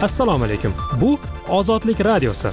Assalomu alaykum. Bu Ozodlik radiosi.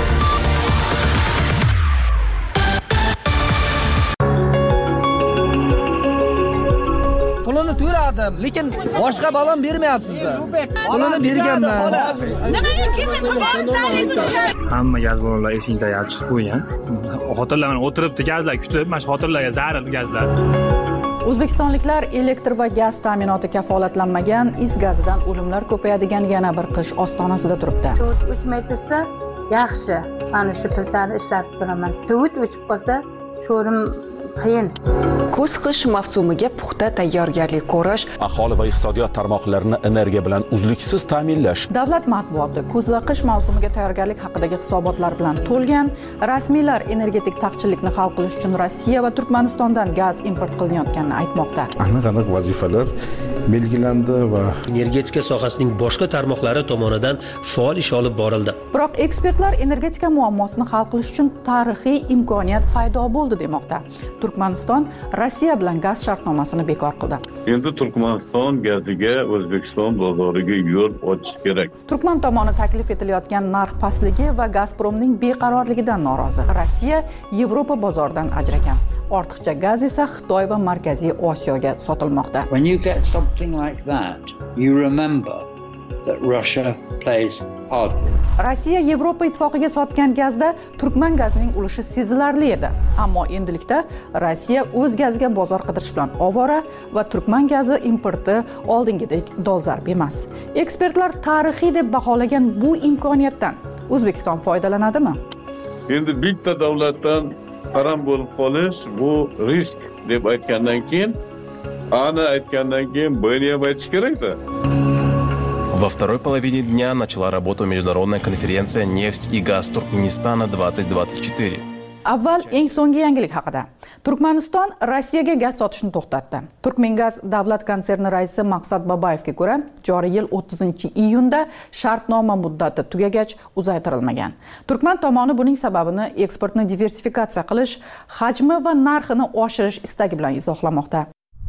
Pulini to'ladim, lekin boshqa balon bermayapsizlar. Pulini berganman. Nimaga kesin Hamma gaz ballonlar esingda chiqib qo'ygan. Xotirlar o'tiribdi gazlar kutib, mana shu xotirlarga zarar gazlar. O'zbekistonliklar elektr va gaz ta'minoti kafolatlanmagan is gazidan o'limlar ko'payadigan yana bir qish ostonasida turibdi. So't o'chmay tursa, yaxshi. Mana shu piltani ishlatib turaman. So't o'chib qolsa, sho'rim qiyin. Kuz-qish mavsumiga puxta tayyorgarlik ko'rish, aholi va iqtisodiyot tarmoqlarini energiya bilan uzluksiz ta'minlash. Davlat matbuoti kuz va qish mavsumiga tayyorgarlik haqidagi hisobotlar bilan to'lgan. Rasmiylar energetik taqchillikni hal qilish uchun Rossiya va Turkmanistondan gaz import qilinayotganini aytmoqda. Aniq vazifalar belgilandi va energetika sohasining boshqa tarmoqlari tomonidan faol ish olib borildi. Biroq ekspertlar energetika muammosini hal qilish uchun tarixiy imkoniyat paydo bo'ldi demoqda. Turkmaniston Rossiya bilan gaz shartnomasini bekor qildi. Endi Turkmaniston gaziga O'zbekiston bozoriga yo'l ochish kerak. Turkman tomoni taklif etilayotgan narx pastligi va Gazpromning beqarorligidan norozi. Rossiya Yevropa bozoridan ajragan. Ortiqcha gaz esa Xitoy va Markaziy Osiyoga sotilmoqda. When you get something like that, you remember that Russia plays hardball. Rossiya Yevropa ittifoqiga sotgan gazda Turkman gazining ulushi sezilarli edi. Ammo endilikda Rossiya o'z gaziga bozor qidirish bilan ovora va Turkman gazi importi oldingidek dolzarb emas. Ekspertlar tarixiy deb baholagan bu imkoniyatdan O'zbekiston foydalanadimi? Endi bitta davlatdan harom bo'lib qolish bu risk deb aytgandan keyin, buni ham aytish kerak-da. Во второй половине дня начала работу международная конференция «Нефть и газ Туркменистана 2024». Avval eng so'nggi yangilik haqida. Turkmaniston Rossiyaga gaz sotishni to'xtatdi. Turkmengaz davlat konserni raisi Maqsad Babayevga ko'ra, joriy yil 30-iyunda shartnoma muddati tugagach uzaytirilmagan. Turkman tomoni buning sababini eksportni diversifikatsiya qilish, hajmi va narxini oshirish istagi bilan izohlamoqda.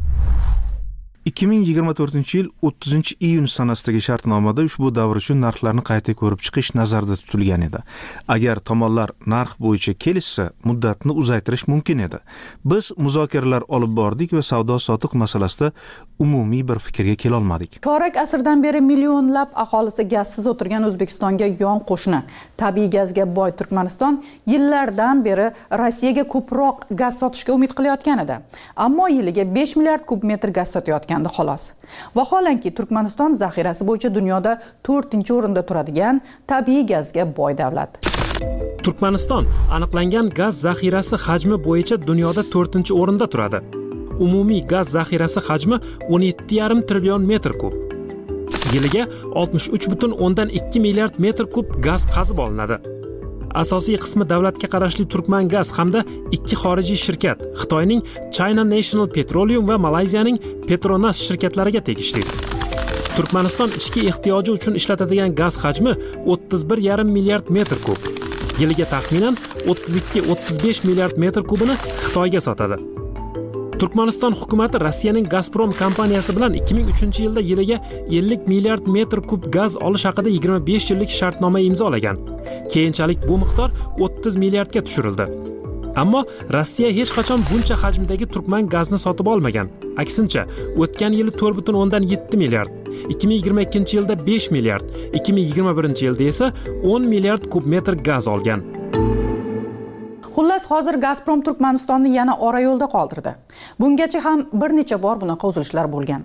2024-yil 30-iyun sanasidagi shartnomada ushbu davr uchun narxlarni qayta ko'rib chiqish nazarda tutilgan edi. Agar tomonlar narx bo'yicha kelishsa, muddatni uzaytirish mumkin edi. Biz muzokaralar olib bordik va savdo-sotiq masalasida umumiy bir fikrga kela olmadik. Chorak asrdan beri millionlab aholisi gazsiz o'tirgan O'zbekistonga yon qo'shni tabiiy gazga boy Turkmaniston yillardan beri Rossiyaga ko'proq gaz sotishga umid qilayotgan edi. Ammo yiliga 5 milliard kub metr gaz sotayotgan xolos. Vaholanki Turkmaniston zaxirasi bo'yicha dunyoda 4-o'rinda turadigan tabiiy gazga boy davlat. Turkmaniston aniqlangan gaz zaxirasi hajmi bo'yicha dunyoda 4-o'rinda turadi. Umumiy gaz zaxirasi hajmi 17,5 trillion metr kub. Yiliga 63,2 milliard metr kub gaz qazib olinadi. Asosiy qismi davlatga qarashli Turkman gaz hamda ikki xorijiy shirkat, Xitoyning China National Petroleum va Malayziyaning Petronas shirkatlariga tegishli. Turkmaniston ichki ehtiyoji uchun ishlatadigan gaz hajmi 31,5 milliard metr kub. Yiliga taxminan 32-35 milliard metr kubini Xitoyga sotadi. Turkmaniston hukumati Rossiyaning Gazprom kompaniyasi bilan 2003-yilda yiliga 50 milliard metr kub gaz olish haqida 25 yillik shartnoma imzolagan. Keyinchalik bu miqdor 30 milliardga tushirildi. Ammo Rossiya hech qachon buncha hajmdagi Turkman gazni sotib olmagan. Aksincha, o'tgan yili 4,7 milliard, 2022-yilda 5 milliard, 2021-yilda esa 10 milliard kub metr gaz olgan. Xullas, hozir Gazprom Turkmanistonni yana ora yo'lda qoldirdi. Bungacha ham bir necha bor bunaqa uzilishlar bo'lgan.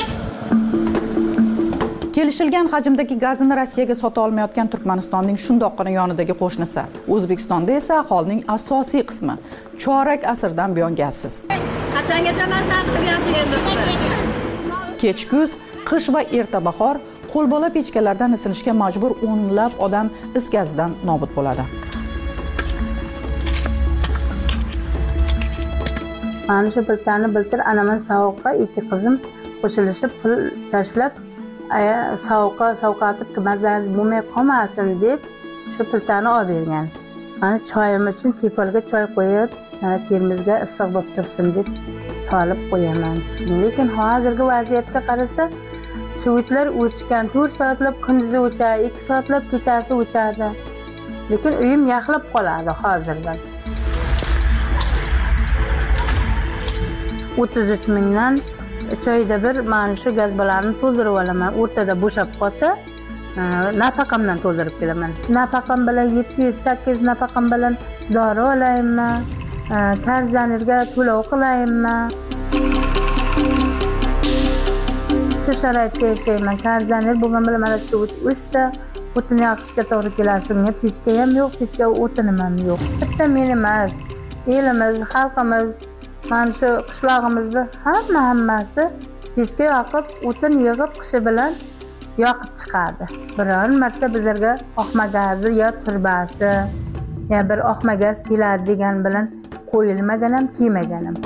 Kelishilgan hajmdagi gazni Rossiyaga sota olmayotgan Turkmanistonning shundoqqina yonidagi qo'shnisi. O'zbekistonda esa aholining asosiy qismi chorak asrdan buyon gazsiz. Qachongacha mazza qilib yashaysiz? Kech kuz, qish va erta bahor qo'lbola pechkalardan isinishga majbur o'nlab odam is gazidan nobud bo'ladi. Mana shu piltani biltir anaman sovuqqa ikki qizim qo'shilishib pul tashlab sovqatib mazangiz bo'lmay qolmasin deb shu piltani olib bergan. Mana choyim uchun tepalga choy qo'yib, termizga issiq bo'lib tursin deb solib qo'yaman. Lekin hozirgi vaziyatga qarasa, shu Suvitlar o'chgan, 4 soatlab kunduzi o'chadi, 2 soatlab kechasi o'chadi. Lekin uyim yaxlab qoladi hozirdan. 33 mingdan 3 oyda bir mana shu gazbalarni to'ldirib olaman. O'rtada bo'shab qolsa, nafaqamdan to'ldirib kelaman. Nafaqam bilan 708 nafaqam bilan dori olaymi, konditsionerga to'lov qilaymi? Shu sharoitda yashayman. Konditsioner bo'lgan bilan mana shu o'ssa, o'tin yoqishga to'g'ri keladi. Shunga pechka ham yo'q, pechka o'tinim ham yo'q. Bitta men emas, elimiz, xalqimiz, mana shu qishlog'imizda hammasi pechka yoqib, o'tin yig'ib qishi bilan yoqib chiqadi. Biron marta bizlarga oqma gazi yo turbasi ya bir oqma gaz keladi degan bilan qo'yilmagan ham, kelmagan ham.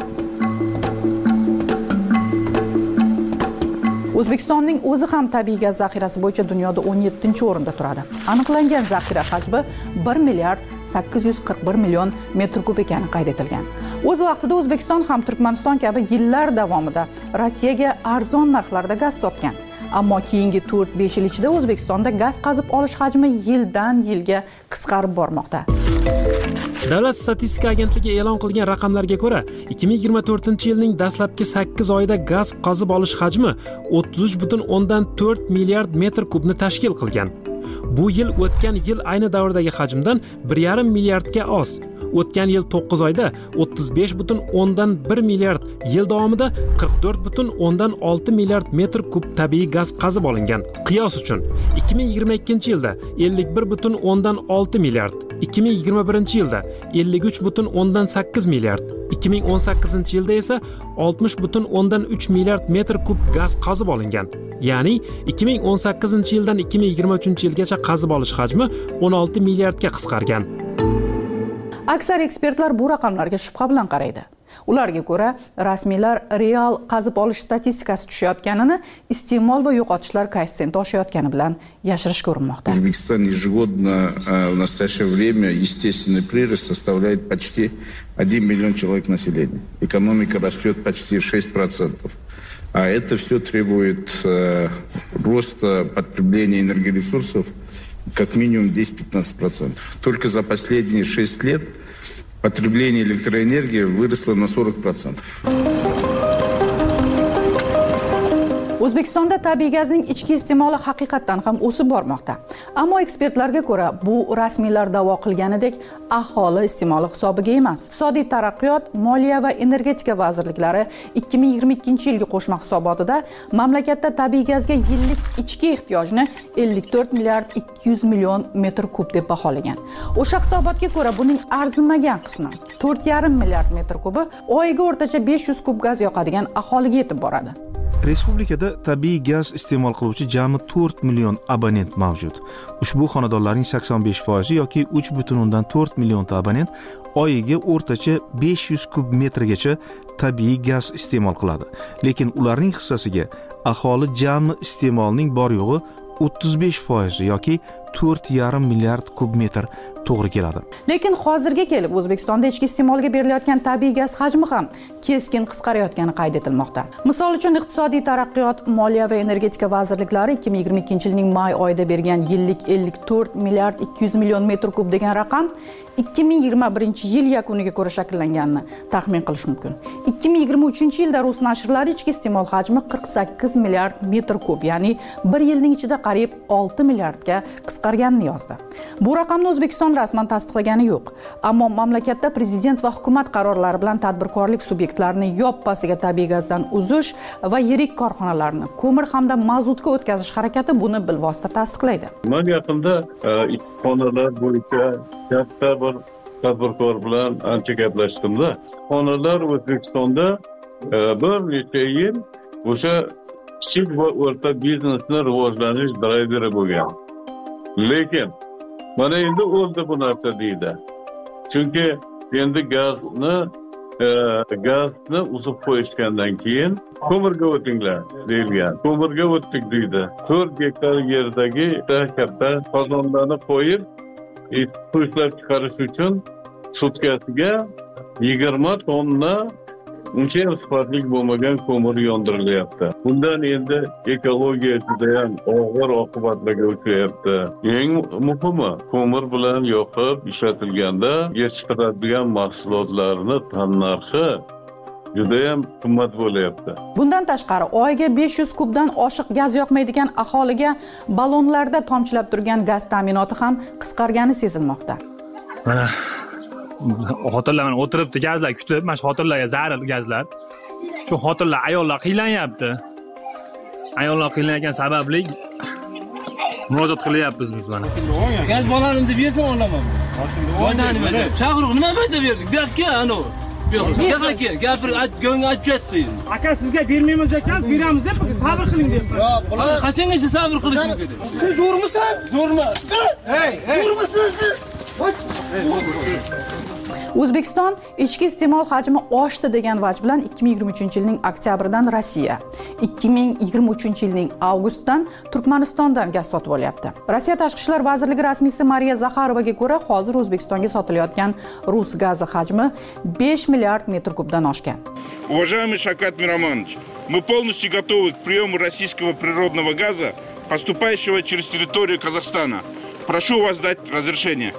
O'zbekistonning o'zi ham tabiiy gaz zaxirasi bo'yicha dunyoda 17-o'rinda turadi. Aniqlangan zaxira hajmi 1 milliard 841 million metr kub ekani qayd etilgan. O'z vaqtida O'zbekiston ham Turkmaniston kabi yillar davomida Rossiyaga arzon narxlarda gaz sotgan. Ammo keyingi 4-5 yil ichida O'zbekistonda gaz qazib olish hajmi yildan yilga qisqarib bormoqda. Davlat statistika agentligi e'lon qilgan raqamlarga ko'ra, 2024-yilning dastlabki 8 oyida gaz qazib olish hajmi 33,4 milliard metr kubni tashkil qilgan. Bu yil o'tgan yil ayni davrdagi hajmdan 1,5 milliardga oz. O'tgan yil 9 oyda 35,1 milliard, yil davomida 44,6 milliard metr kub tabiiy gaz qazib olingan. Qiyos uchun 2022-yilda 51,6 milliard, 2021-yilda 53,8 milliard, 2018-yilda esa 60,3 milliard metr kub gaz qazib olingan. Ya'ni 2018-yildan 2023-yilgacha qazib olish hajmi 16 milliardga qisqargan. Aksar ekspertlar bu raqamlarga shubha bilan qaraydi. Ularga ko'ra, rasmiylar real qazib olish statistikasi tushayotganini iste'mol va yo'qotishlar koeffitsiyenti oshayotgani bilan yashirishga urinmoqda. Узбекистан ежегодно в настоящее время естественный прирост составляет почти 1 миллион человек населения. Экономика растет почти 6%. А это все требует роста потребления энергоресурсов как минимум 10-15%. Только за последние 6 лет потребление электроэнергии выросло на 40%. O'zbekistonda tabiiy gazning ichki iste'moli haqiqatan ham o'sib bormoqda. Ammo ekspertlarga ko'ra, bu rasmiylar da'vo qilganidek aholi iste'moli hisobiga emas. Iqtisodiy taraqqiyot, moliya va energetika vazirliklari 2022-yilgi qo'shma hisobotida mamlakatda tabiiy gazga yillik ichki ehtiyojni 54 milliard 200 million metr kub deb baholagan. O'sha hisobotga ko'ra, buning arzimagan qismi 4,5 milliard metr kubi oyiga o'rtacha 500 kub gaz yoqadigan aholiga yetib boradi. Respublikada tabiiy gaz iste'mol qiluvchi jami 4 million abonent mavjud. Ushbu xonadonlarning 85% yoki 3,4 millionta abonent oyiga o'rtacha 500 kub metrgacha tabiiy gaz iste'mol qiladi. Lekin ularning hissasiga aholi jami iste'molining bor yo'g'i 35% yoki 4,5 milliard kub metr to'g'ri keladi. Lekin hozirga kelib O'zbekistonda ichki iste'molga berilayotgan tabiiy gaz hajmi ham keskin qisqarayotgani qayd etilmoqda. Misol uchun Iqtisodiy taraqqiyot, moliya va energetika vazirliklari 2022-yilning may oyida bergan yillik 54 milliard 200 million metr kub degan raqam 2021-yil yakuniga ko'ra shakllanganini taxmin qilish mumkin. 2023-yilda rus nashrlari ichki iste'mol hajmi 48 milliard metr kub, ya'ni bir yilning ichida qariyb 6 milliardga qisqarganini yozdi. Bu raqamni O'zbekiston rasman tasdiqlagani yo'q. Ammo mamlakatda prezident va hukumat qarorlari bilan tadbirkorlik subyektlarini yoppasiga tabiiy gazdan uzish va yirik korxonalarni ko'mir hamda mazutga o'tkazish harakati buni bilvosita tasdiqlaydi. Men yaqinda issiqxonalar bo'yicha katta bir tadbirkor bilan ancha gaplashdim-da. Issiqxonalar O'zbekistonda bir necha yil o'sha kichik va o'rta biznesni rivojlanish drayveri bo'lgan. Lekin mana endi o'ldi bu narsa deydi. Chunki endi gazni uzib qo'yishgandan keyin ko'mirga o'tinglar deyilgan. Ko'mirga o'tdik deydi. 4 gektar yerdagi katta qozonlarni qo'yib, suv ishlab chiqarish uchun sutkasiga 20 tonna uncha ham sifatli bo'lmagan ko'mir yondirilyapti. Bundan endi ekologiya juda ham og'ir oqibatlarga uchrayapti. Eng muhimi, ko'mir bilan yoqib ishlatilganda chiqaradigan mahsulotlarni tannarxi juda ham qimmat bo'lyapti. Bundan tashqari, oyiga 500 kubdan oshiq gaz yoqmaydigan aholiga ballonlarda tomchilab turgan gaz ta'minoti ham qisqargani sezilmoqda. Mana xotinlar mana o'tiribdi, gazlar kutib, mana shu xotinlarga zarar gazlar. Shu xotinlar, ayollar qiynalanyapti. Ayollar qiynalgan sababli murojaat qilyapmiz biz mana. Gaz bolarimni bersin olaman. Foydani berdi. Chaqiriq nima foyda berdik? Gapga ana. Gapga, gapir, go'ngga aytibdi. Aka sizga bermaymiz ekan, beramiz deb sabr qiling deb. Qachongacha sabr qilishim kerak? Sen zo'rmisan? Zo'rmi? Hey, zo'rmisiz? O'zbekiston ichki iste'mol hajmi oshdi degan vaj bilan 2023-yilning oktyabridan Rossiya, 2023-yilning avgustidan Turkmanistondan gaz sotib olyapti. Rossiya Tashqi ishlar vazirligi rasmiysi Mariya Zakharovaga ko'ra, hozir O'zbekistonga sotilayotgan rus gazi hajmi 5 milliard metr kubdan oshgan. Уважаемый Шавкат Миромонович, мы полностью готовы к приему российского природного газа, поступающего через территорию Казахстана. Прошу вас дать разрешение.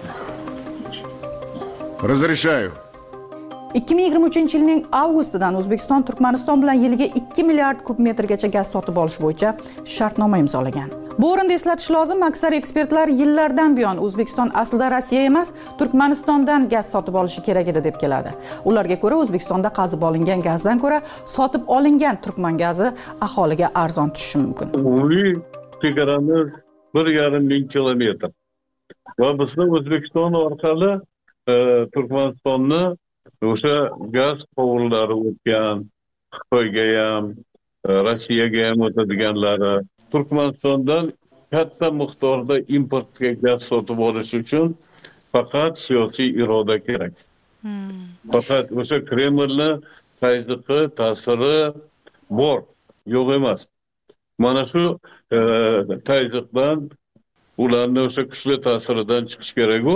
Разрешаю. 2023-yilning avgustidan O'zbekiston Turkmaniston bilan yiliga 2 milliard kub metrgacha gaz sotib olish bo'yicha shartnoma imzolagan. Bu o'rinda eslatish lozim, aksar ekspertlar yillardan buyon O'zbekiston aslida Rossiya emas, Turkmanistondan gaz sotib olishi kerak edi deb keladi. Ularga ko'ra, O'zbekistonda qazib olingan gazdan ko'ra sotib olingan turkman gazi aholiga arzon tushishi mumkin. Umumiy chegaramiz 1,5 kilometr. Va bizning O'zbekiston orqali Turkmanistonni o'sha gaz quvurlari o'tgan, Xitoyga ham, Rossiyaga ham o'tadiganlari. Turkmanistondan katta miqdorda importga gaz sotib olish uchun faqat siyosiy iroda kerak. Faqat o'sha Kremlning tayziqi, ta'siri bor, yo'q emas. Mana shu tayziqdan, ularning o'sha kuchli ta'siridan chiqish kerak-ku.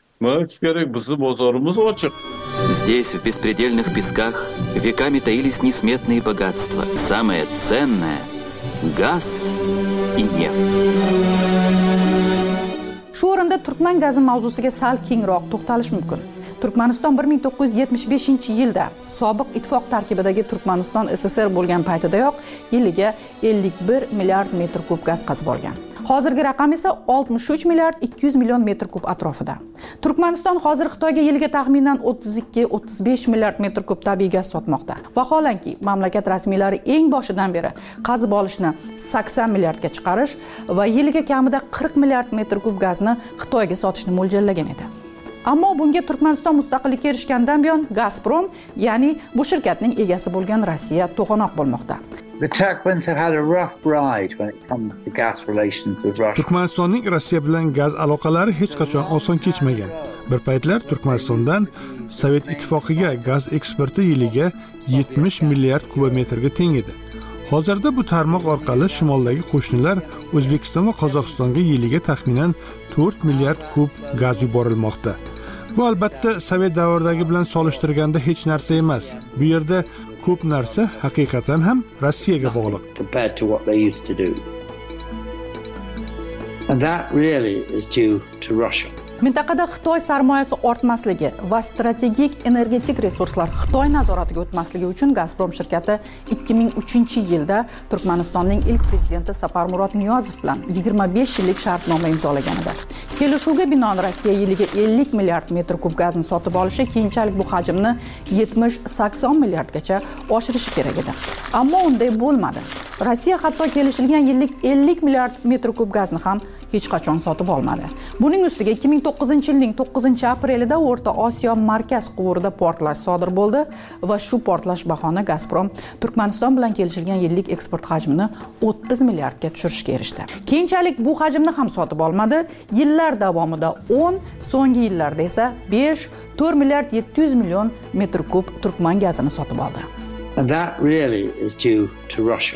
Здесь, в беспредельных песках, веками таились несметные богатства. Самое ценное – газ и нефть. Shu o'rinda turkman gazi mavzusiga sal kengroq to'xtalish mumkin. Turkmaniston 1975-yilda sobiq ittifoq tarkibidagi Turkmaniston SSR bo'lgan paytidayoq yiliga 51 milliard metr kub gaz qazib olgan. Hozirgi raqam esa 63 milliard 200 million metr kub atrofida. Turkmaniston hozir Xitoyga yiliga taxminan 32-35 milliard metr kub tabiiy gaz sotmoqda. Vaholanki, mamlakat rasmiylari eng boshidan beri qazib olishni 80 milliardga chiqarish va yiliga kamida 40 milliard metr kub gazni Xitoyga sotishni mo'ljallagan edi. Ammo bunga Turkmaniston mustaqillikka erishgandan buyon Gazprom, ya'ni bu shirkatning egasi bo'lgan Rossiya to'g'anoq bo'lmoqda. Turkmanistonning Rossiya bilan gaz aloqalari hech qachon oson kechmagan. Bir paytlar Turkmanistondan Sovet ittifoqiga gaz eksporti yiliga 70 milliard kubometrga teng edi. Hozirda bu tarmoq orqali shimoldagi qo'shnilar O'zbekiston va Qozog'istonga yiliga taxminan 4 milliard kub gaz yuborilmoqda. Bu albatta Sovet davridagi bilan solishtirganda hech narsa emas. Bu yerda ko'p narsa haqiqatan ham Rossiyaga bog'liq. And that really is due to Russia. Mintaqada Xitoy sarmoyasi ortmasligi va strategik energetik resurslar Xitoy nazoratiga o'tmasligi uchun Gazprom shirkati 2003-yilda Turkmanistonning ilk prezidenti Saparmurod Niyozov bilan 25 yillik shartnoma imzolagan edi. Kelishuvga binoan Rossiya yiliga 50 milliard metr kub gazni sotib olishi, keyinchalik bu hajmni 70-80 milliardgacha oshirishi kerak edi. Ammo unday bo'lmadi. Rossiya hatto kelishilgan yillik 50 milliard metr kub gazni ham hech qachon sotib olmadi. Buning ustiga 2009-yilning 9-aprelida O'rta Osiyo markaz quvurida portlash sodir bo'ldi va shu portlash bahona Gazprom Turkmaniston bilan kelishilgan yillik eksport hajmini 30 milliardga tushirishga erishdi. Keyinchalik bu hajmni ham sotib olmadi. Yillar davomida 10, so'nggi yillarda esa 5-4 milliard 700 million metr kub turkman gazini sotib oldi. And that really is due to Russia.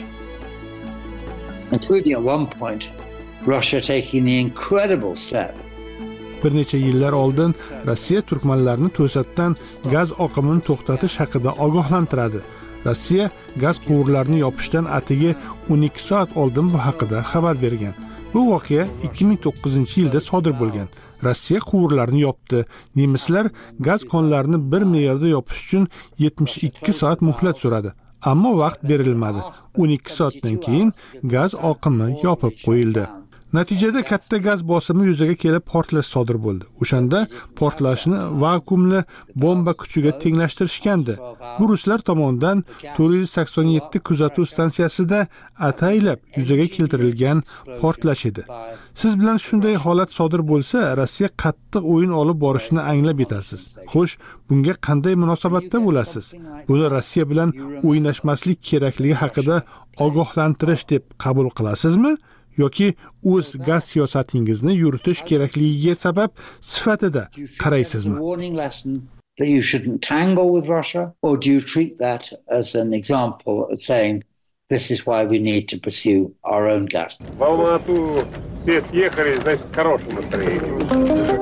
Including at one point Russia taking the incredible step. Bir necha yillar oldin Rossiya turkmanlarni to'satdan gaz oqimini to'xtatish haqida ogohlantiradi. Rossiya gaz quvurlarini yopishdan atigi 12 soat oldin bu haqida xabar bergan. Bu voqea 2009-yilda sodir bo'lgan. Rossiya quvurlarini yopdi. Nemislar gaz konlarini bir me'yorda yopish uchun 72 soat muhlat so'radi. Ammo vaqt berilmadi. 12 soatdan keyin gaz oqimi yopib qo'yildi. Natijada katta gaz bosimi yuzaga kelib portlash sodir bo'ldi. O'shanda portlashni vakuumli bomba kuchiga tenglashtirishgandi. Bu ruslar tomonidan 487 kuzatuv stansiyasida ataylab yuzaga keltirilgan portlash edi. Siz bilan shunday holat sodir bo'lsa, Rossiya qattiq o'yin olib borishini anglab yetasiz. Xo'sh, bunga qanday munosabatda bo'lasiz? Buni Rossiya bilan o'ynashmaslik kerakligi haqida ogohlantirish deb qabul qilasizmi? Yoki o'z gaz siyosatingizni yuritish kerakligiga sabab sifatida qaraysizmi? That you shouldn't tangle with Russia, or do you treat that as an example of saying this is why we need to pursue our own gas? В Алмату все съехали, значит, в хорошем настроении.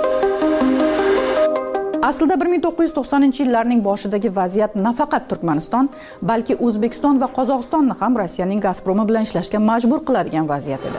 Aslida 1990-yillarning boshidagi vaziyat nafaqat Turkmaniston, balki O'zbekiston va Qozog'istonni ham Rossiyaning Gazpromi bilan ishlashga majbur qiladigan vaziyat edi.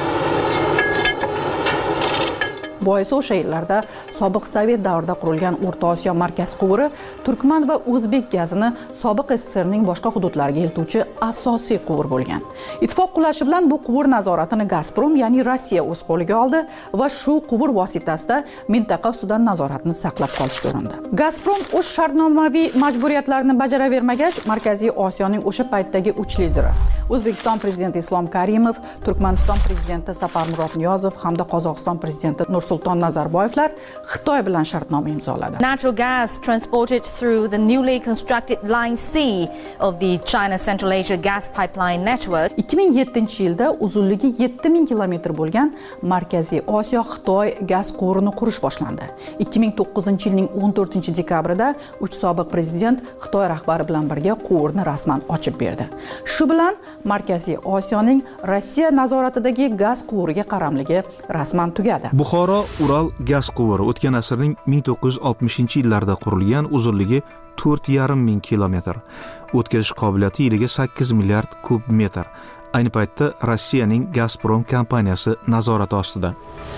Boisi o'sha yillarda sobiq Sovet davrida qurilgan O'rta Osiyo markaz quvuri Turkman va O'zbek gazini sobiq SSRning boshqa hududlariga eltuvchi asosiy quvur bo'lgan. Ittifoq qulashi bilan bu quvur nazoratini Gazprom, ya'ni Rossiya o'z qo'liga oldi va shu quvur vositasida mintaqa ustidan nazoratni saqlab qolishga urindi. Gazprom o'z shartnomaviy majburiyatlarini bajaravermagach, Markaziy Osiyoning o'sha paytdagi uch lideri O'zbekiston prezidenti Islom Karimov, Turkmaniston prezidenti Saparmurod Niyozov hamda Qozog'iston prezidenti Nursulton Nazarboyevlar Xitoy bilan shartnoma imzoladi. Natural gas transported through the newly constructed Line C of the China Central Asia gas pipeline network. 2007-yilda uzunligi 7000 kilometr bo'lgan Markaziy Osiyo Xitoy gaz quvurini qurish boshlandi. 2009-yilning 14-dekabrida uch sobiq prezident Xitoy rahbari bilan birga quvurni rasman ochib berdi. Shu bilan Markaziy Osiyoning Rossiya nazoratidagi gaz quvuriga qaramligi rasman tugadi. Buxoro Ural gaz quvuri o'tgan asrning 1960-yillarda qurilgan, uzunligi 4,5 ming kilometr. O'tkazish qobiliyati yiliga 8 milliard kub metr. Ayni paytda Rossiyaning Gazprom kompaniyasi nazorati ostida.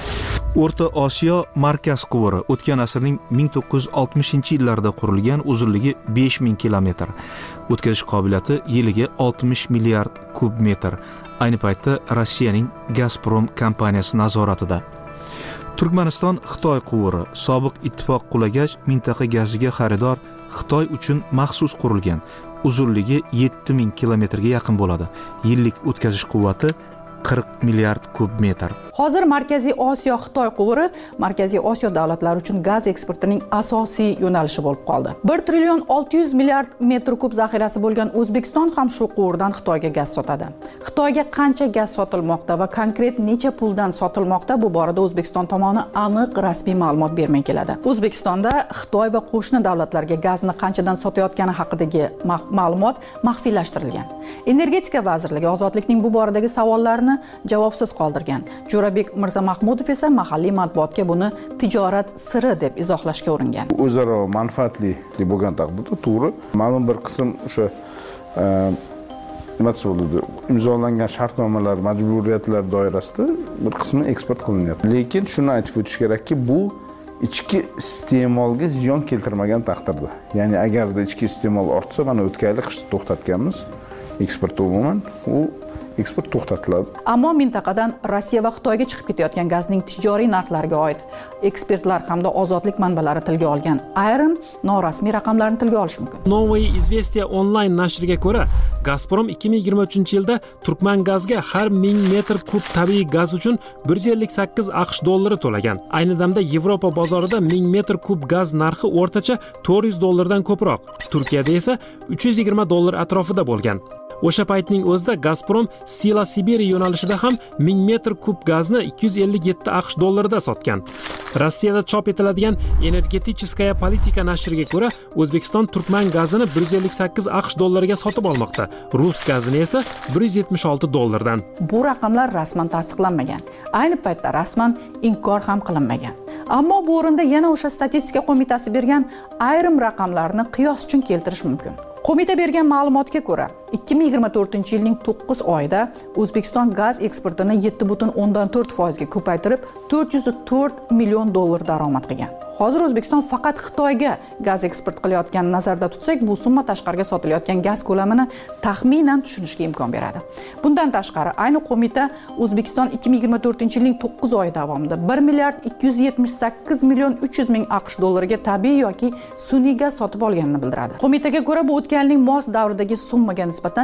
O'rta Osiyo markaz quvuri o'tgan asrning 1960-yillarda qurilgan, uzunligi 5000 kilometr. O'tkazish qobiliyati yiliga 60 milliard kub metr. Ayni paytda Rossiyaning Gazprom kompaniyasi nazoratida. Turkmaniston Xitoy quvuri sobiq ittifoq qulagach, mintaqa gaziga xaridor Xitoy uchun maxsus qurilgan. Uzunligi 7000 kilometrga yaqin bo'ladi. Yillik o'tkazish quvvati 40 milliard kub metr. Hozir Markaziy Osiyo Xitoy quvuri Markaziy Osiyo davlatlari uchun gaz eksportining asosiy yo'nalishi bo'lib qoldi. 1 trillion 600 milliard metr kub zaxirasi bo'lgan O'zbekiston ham shu quvurdan Xitoyga gaz sotadi. Xitoyga qancha gaz sotilmoqda va konkret necha puldan sotilmoqda, bu borada O'zbekiston tomoni aniq rasmiy ma'lumot bermay keladi. O'zbekistonda Xitoy va qo'shni davlatlarga gazni qanchadan sotayotgani haqidagi ma'lumot maxfiylashtirilgan. Energetika vazirligi ozodlikning bu boradagi savollarini javobsiz qoldirgan. Jo'rabek Mirzamahmudov esa mahalliy matbuotga buni tijorat siri deb izohlashga uringan. O'zaro manfaatli bo'lgan taqdirda to'g'ri, ma'lum bir qism o'sha nima bo'ladi, imzolangan shartnomalar, majburiyatlar doirasida bir qismi eksport qilinyapti. Lekin shuni aytib o'tish kerakki, bu ichki iste'molga ziyon keltirmagan taqdirda. Ya'ni agarda ichki iste'mol ortsa, mana o'tgan yil qishda to'xtatganmiz eksportni umuman, u eksport to'xtatiladi. Ammo mintaqadan Rossiya va Xitoyga chiqib ketayotgan gazning tijoriy narxlariga oid ekspertlar hamda ozodlik manbalari tilga olgan ayrim norasmiy raqamlarni tilga olish mumkin. Новое известия onlayn nashriga ko'ra, Gazprom 2023-yilda Turkmangazga har 1000 metr kub tabiiy gaz uchun 158 AQSh dollari to'lagan. Ayni damda Yevropa bozorida 1000 metr kub gaz narxi o'rtacha 400 dollardan ko'proq. Turkiyada esa 320 dollar atrofida bo'lgan. O'sha paytning o'zida Gazprom Sila Siberiya yo'nalishida ham 1000 metr kub gazni 257 AQSh dollarida sotgan. Rossiyada chop etiladigan Energeticheskaya politika nashriga ko'ra, O'zbekiston Turkman gazini 158 AQSh dollariga sotib olmoqda. Rus gazini esa 176 dollardan. Bu raqamlar rasman tasdiqlanmagan. Ayni paytda rasman inkor ham qilinmagan. Ammo bu o'rinda yana o'sha statistika qo'mitasi bergan ayrim raqamlarni qiyos uchun keltirish mumkin. Qo'mita bergan ma'lumotga ko'ra, 2024-yilning 9 oyida O'zbekiston gaz eksportini 7.4% ga ko'paytirib, 404 million dollar daromad qilgan. Hozir O'zbekiston faqat Xitoyga gaz eksport qilayotganini nazarda tutsak, bu summa tashqariga sotilayotgan gaz ko'lamini taxminan tushunishga imkon beradi. Bundan tashqari, ayni qo'mita O'zbekiston 2024-yilning 9 oyi davomida 1 milliard 278 million 300 ming AQSh dollariga tabiiy yoki sun'iy gaz sotib olganini bildiradi. Qo'mitaga ko'ra, bu o'tgan yilning mos davridagi summaga nisbatan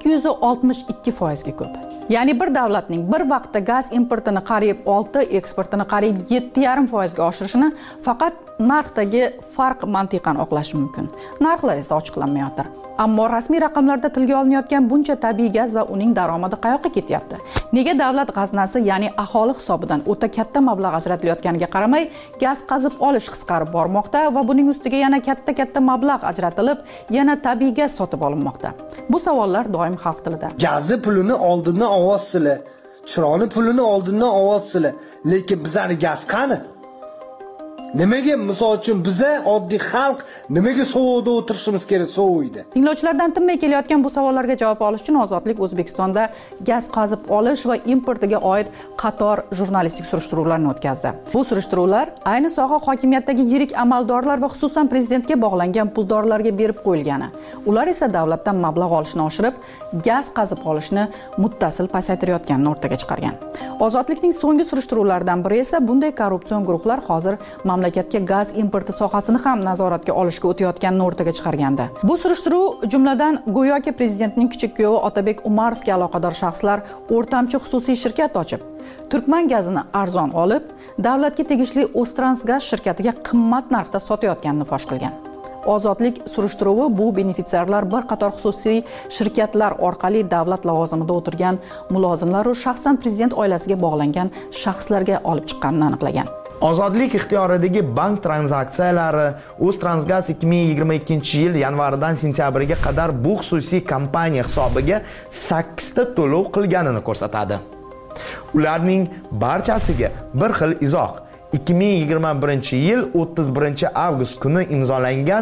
262% ga ko'p. Ya'ni bir davlatning bir vaqtda gaz importini qariyb 6, eksportini qariyb 7,5% ga oshirishini faqat narxdagi farq mantiqan oqlashi mumkin. Narxlar esa ochiqlanmayotir. Ammo rasmiy raqamlarda tilga olinayotgan buncha tabiiy gaz va uning daromadi qayoqqa ketyapti? Nega davlat g'aznasi, ya'ni aholi hisobidan o'ta katta mablag' ajratilayotganiga qaramay, gaz qazib olish qisqarib bormoqda va buning ustiga yana katta mablag' ajratilib, yana tabiiy gaz sotib olinmoqda? Bu savollar doim xalq tilida. Gazni pulini oldindan ovotsizlar, chiroqni pulini oldindan ovotsizlar, lekin bizning gaz qani? Nimaga, misol uchun biza oddiy xalq nimaga sovuqda o'tirishimiz kerak, sovuqda? Tinglovchilardan tinmay kelayotgan bu savollarga javob olish uchun Ozodlik O'zbekistonda gaz qazib olish va importiga oid qator jurnalistik surishtiruvlarni o'tkazdi. Bu surishtiruvlar ayni soha hokimiyatdagi yirik amaldorlar va xususan prezidentga bog'langan puldorlarga berib qo'yilgani. Ular esa davlatdan mablag' olishni oshirib, gaz qazib olishni muttasil pasaytirayotganini o'rtaga chiqargan. Ozodlikning so'nggi surishtiruvlaridan biri esa bunday korrupsion guruhlar hozir mamlakatga gaz importi sohasini ham nazoratga olishga o'tayotganini o'rtaga chiqargandi. Bu surishtiruv jumladan go'yoki prezidentning kichik kuyovi Otabek Umarovga aloqador shaxslar o'rtamchi xususiy shirkat ochib, Turkman gazini arzon olib, davlatga tegishli O'ztransgaz shirkatiga qimmat narxda sotayotganini fosh qilgan. Ozodlik surishtiruvi bu benefitsiarlar bir qator xususiy shirkatlar orqali davlat lavozimida o'tirgan mulozimlar va shaxsan prezident oilasiga bog'langan shaxslarga olib chiqqanini aniqlagan. Ozodlik ixtiyoridagi bank tranzaksiyalari O'ztransgaz 2022-yil yanvaridan sentyabriga qadar bu xususiy kompaniya hisobiga 8 ta to'lov qilganini ko'rsatadi. Ularning barchasiga bir xil izoh 2021-yil 31-avgust kuni imzolangan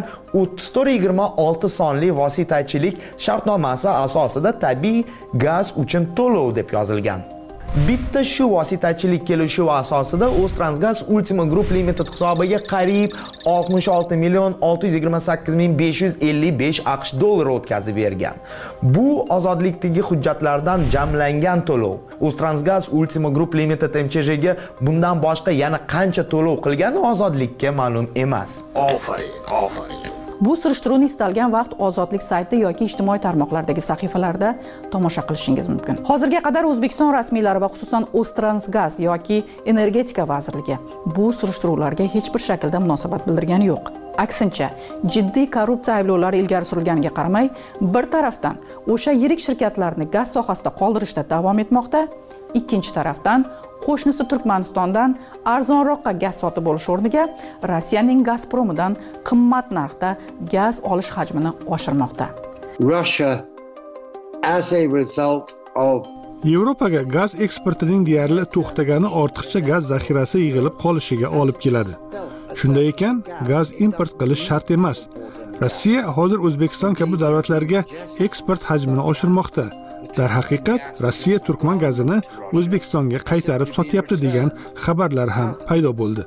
3426 sonli vositachilik shartnomasi asosida tabiiy gaz uchun to'lov deb yozilgan. Bitta shu vositachilik kelishuvi asosida O'ztransgaz Ultima Group Limited hisobiga qariyb 66 million 628 ming 555 AQSh dollari o'tkazib bergan. Bu ozodlikdagi hujjatlardan jamlangan to'lov. O'ztransgaz Ultima Group Limited MCHga bundan boshqa yana qancha to'lov qilgani ozodlikka ma'lum emas. Ofarin. Bu surishtiruvni istalgan vaqt Ozodlik sayti yoki ijtimoiy tarmoqlardagi sahifalarda tomosha qilishingiz mumkin. Hozirga qadar O'zbekiston rasmiylari va xususan O'ztransgaz yoki Energetika vazirligi bu surishtiruvlarga hech bir shaklda munosabat bildirgani yo'q. Aksincha, jiddiy korrupsiya ayblovlari ilgari surilganiga qaramay, bir tarafdan o'sha yirik shirkatlarni gaz sohasida qoldirishda davom etmoqda, ikkinchi tarafdan qo'shnisi Turkmanistondan arzonroqqa gaz sotib olish o'rniga Rossiyaning Gazpromidan qimmat narxda gaz olish hajmini oshirmoqda. Russia, as a result of Yevropaga gaz eksportining deyarli to'xtagani ortiqcha gaz zaxirasi yig'ilib qolishiga olib keladi. Shunday ekan, gaz import qilish shart emas. Rossiya hozir O'zbekiston kabi davlatlarga eksport hajmini oshirmoqda. Dar haqiqat, Rossiya Turkman gazini O'zbekistonga qaytarib sotyapti degan xabarlar ham paydo bo'ldi.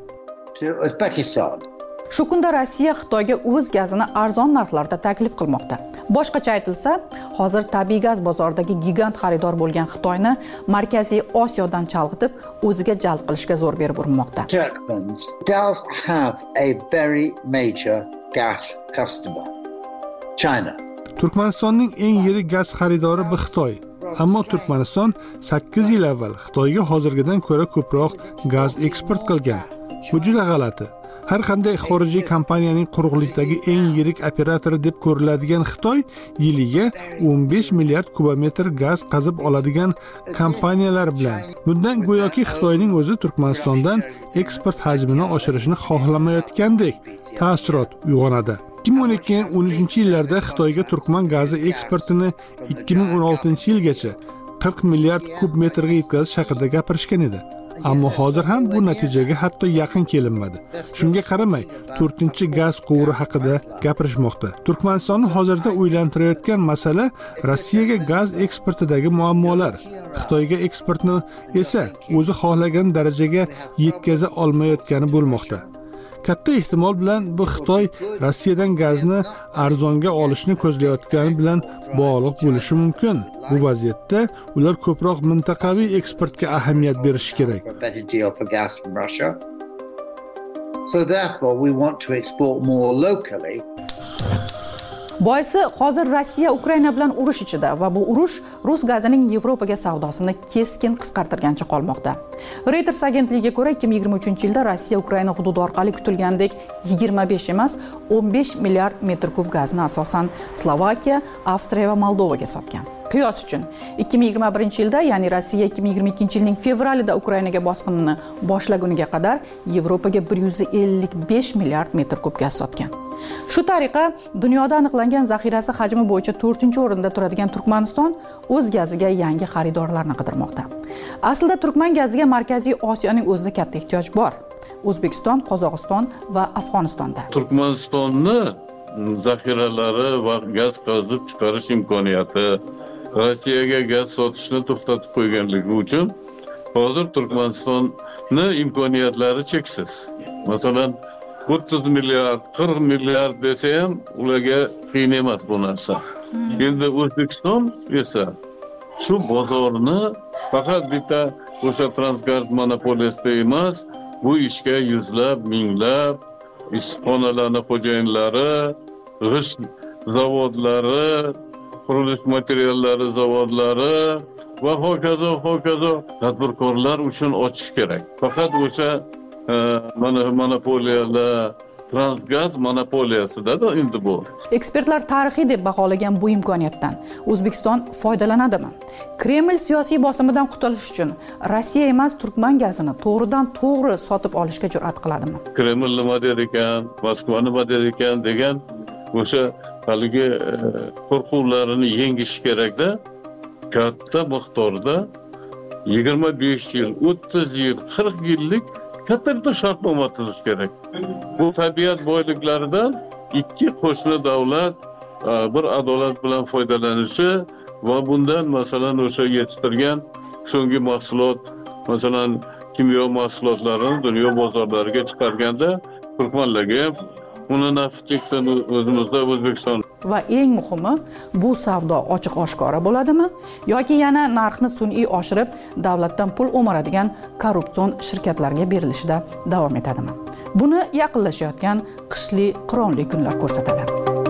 Shu kunda Rossiya Xitoyga o'z gazini arzon narxlarda taklif qilmoqda. Boshqacha aytilsa, hozir tabiiy gaz bozoridagi gigant xaridor bo'lgan Xitoyni Markaziy Osiyodan chalg'itib, o'ziga jalb qilishga zo'r berib urinmoqda. Turkmens does have a very major gas customer, China. Turkmanistonning eng yirik gaz xaridori bu Xitoy. Ammo Turkmaniston 8 yil avval Xitoyga hozirgidan ko'ra ko'proq gaz eksport qilgan. Bu juda g'alati. Har qanday xorijiy kompaniyaning quruqlikdagi eng yirik operatori deb ko'riladigan Xitoy yiliga 15 milliard kubometr gaz qazib oladigan kompaniyalar bilan. Bundan go'yoki Xitoyning o'zi Turkmanistondan eksport hajmini oshirishni xohlamayotgandek taassurot uyg'onadi. 2012-13 yillarda Xitoyga turkman gazi eksportini 2016-yilgacha 40 milliard kub metrga yetkazish haqida gapirishgan edi. Ammo hozir ham bu natijaga hatto yaqin kelinmadi. Shunga qaramay, 4-gaz quvuri haqida gapirishmoqda. Turkmanistonni hozirda o'ylantirayotgan masala Rossiyaga gaz eksportidagi muammolar. Xitoyga eksportni esa o'zi xohlagan darajaga yetkaza olmayotgani bo'lmoqda. Katta ehtimol bilan bu Xitoy Rossiyadan gazni arzonga olishni ko'zlayotgani bilan bog'liq bo'lishi mumkin. Bu vaziyatda ular ko'proq mintaqaviy eksportga ahamiyat berishi kerak. So therefore we want to export more locally. Boisi hozir Rossiya Ukraina bilan urush ichida va bu urush rus gazining Yevropaga savdosini keskin qisqartirgancha qolmoqda. Reuters agentligiga ko'ra 2023-yilda Rossiya Ukraina hududi orqali kutilgandek 25 emas, 15 milliard metr kub gazni asosan Slovakiya, Avstriya va Moldovaga sotgan. Qiyos uchun 2021-yilda, ya'ni Rossiya 2022-yilning fevralida Ukrainaga bosqinini boshlaguniga qadar Yevropaga 155 milliard metr kub gaz sotgan. Shu tariqa dunyoda aniqlangan zaxirasi hajmi bo'yicha 4-o'rinda turadigan Turkmaniston o'z gaziga yangi xaridorlarni qidirmoqda. Aslida turkman gaziga Markaziy Osiyoning o'zida katta ehtiyoj bor. O'zbekiston, Qozog'iston va Afg'onistonda. Turkmanistonni zaxiralari va gaz qazib chiqarish imkoniyati Rossiyaga gaz sotishni to'xtatib qo'yganligi uchun hozir Turkmanistonni imkoniyatlari cheksiz. Masalan, 30 milliard, 40 milliard desa ham ularga qiyin emas bu narsa. Endi O'zbekiston esa shu bozorni faqat bitta o'sha Transgaz monopoliyasida emas, bu ishga yuzlab, minglab issiqxonalarning xo'jayinlari, g'isht zavodlari, qurilish materiallari zavodlari va hokazo tadbirkorlar uchun ochish kerak. Faqat o'sha monopoliyalar, Transgaz monopoliyasida endi bu. Ekspertlar tarixiy deb baholagan bu imkoniyatdan O'zbekiston foydalanadimi? Kreml siyosiy bosimidan qutulish uchun Rossiya emas, turkman gazini to'g'ridan-to'g'ri sotib olishga jur'at qiladimi? Kreml nima der ekan, Moskva nima der ekan degan o'sha haligi qo'rquvlarini yengish kerakda, katta miqdorda 25 yil, 30 yil, 40 yillik katta shartnoma tuzish kerak. Bu tabiat boyliklaridan ikki qo'shni davlat bir adolat bilan foydalanishi va bundan masalan o'sha yetishtirgan so'nggi mahsulot, masalan kimyo mahsulotlarini dunyo bozorlariga chiqarganda turkmanlarga ham uni nafi teksin o'zimizda O'zbekiston. Va eng muhimi, bu savdo ochiq oshkora bo'ladimi yoki yana narxni sun'iy oshirib davlatdan pul o'maradigan korrupsion shirkatlarga berilishida davom etadimi? Buni yaqinlashayotgan qishli qironli kunlar ko'rsatadi.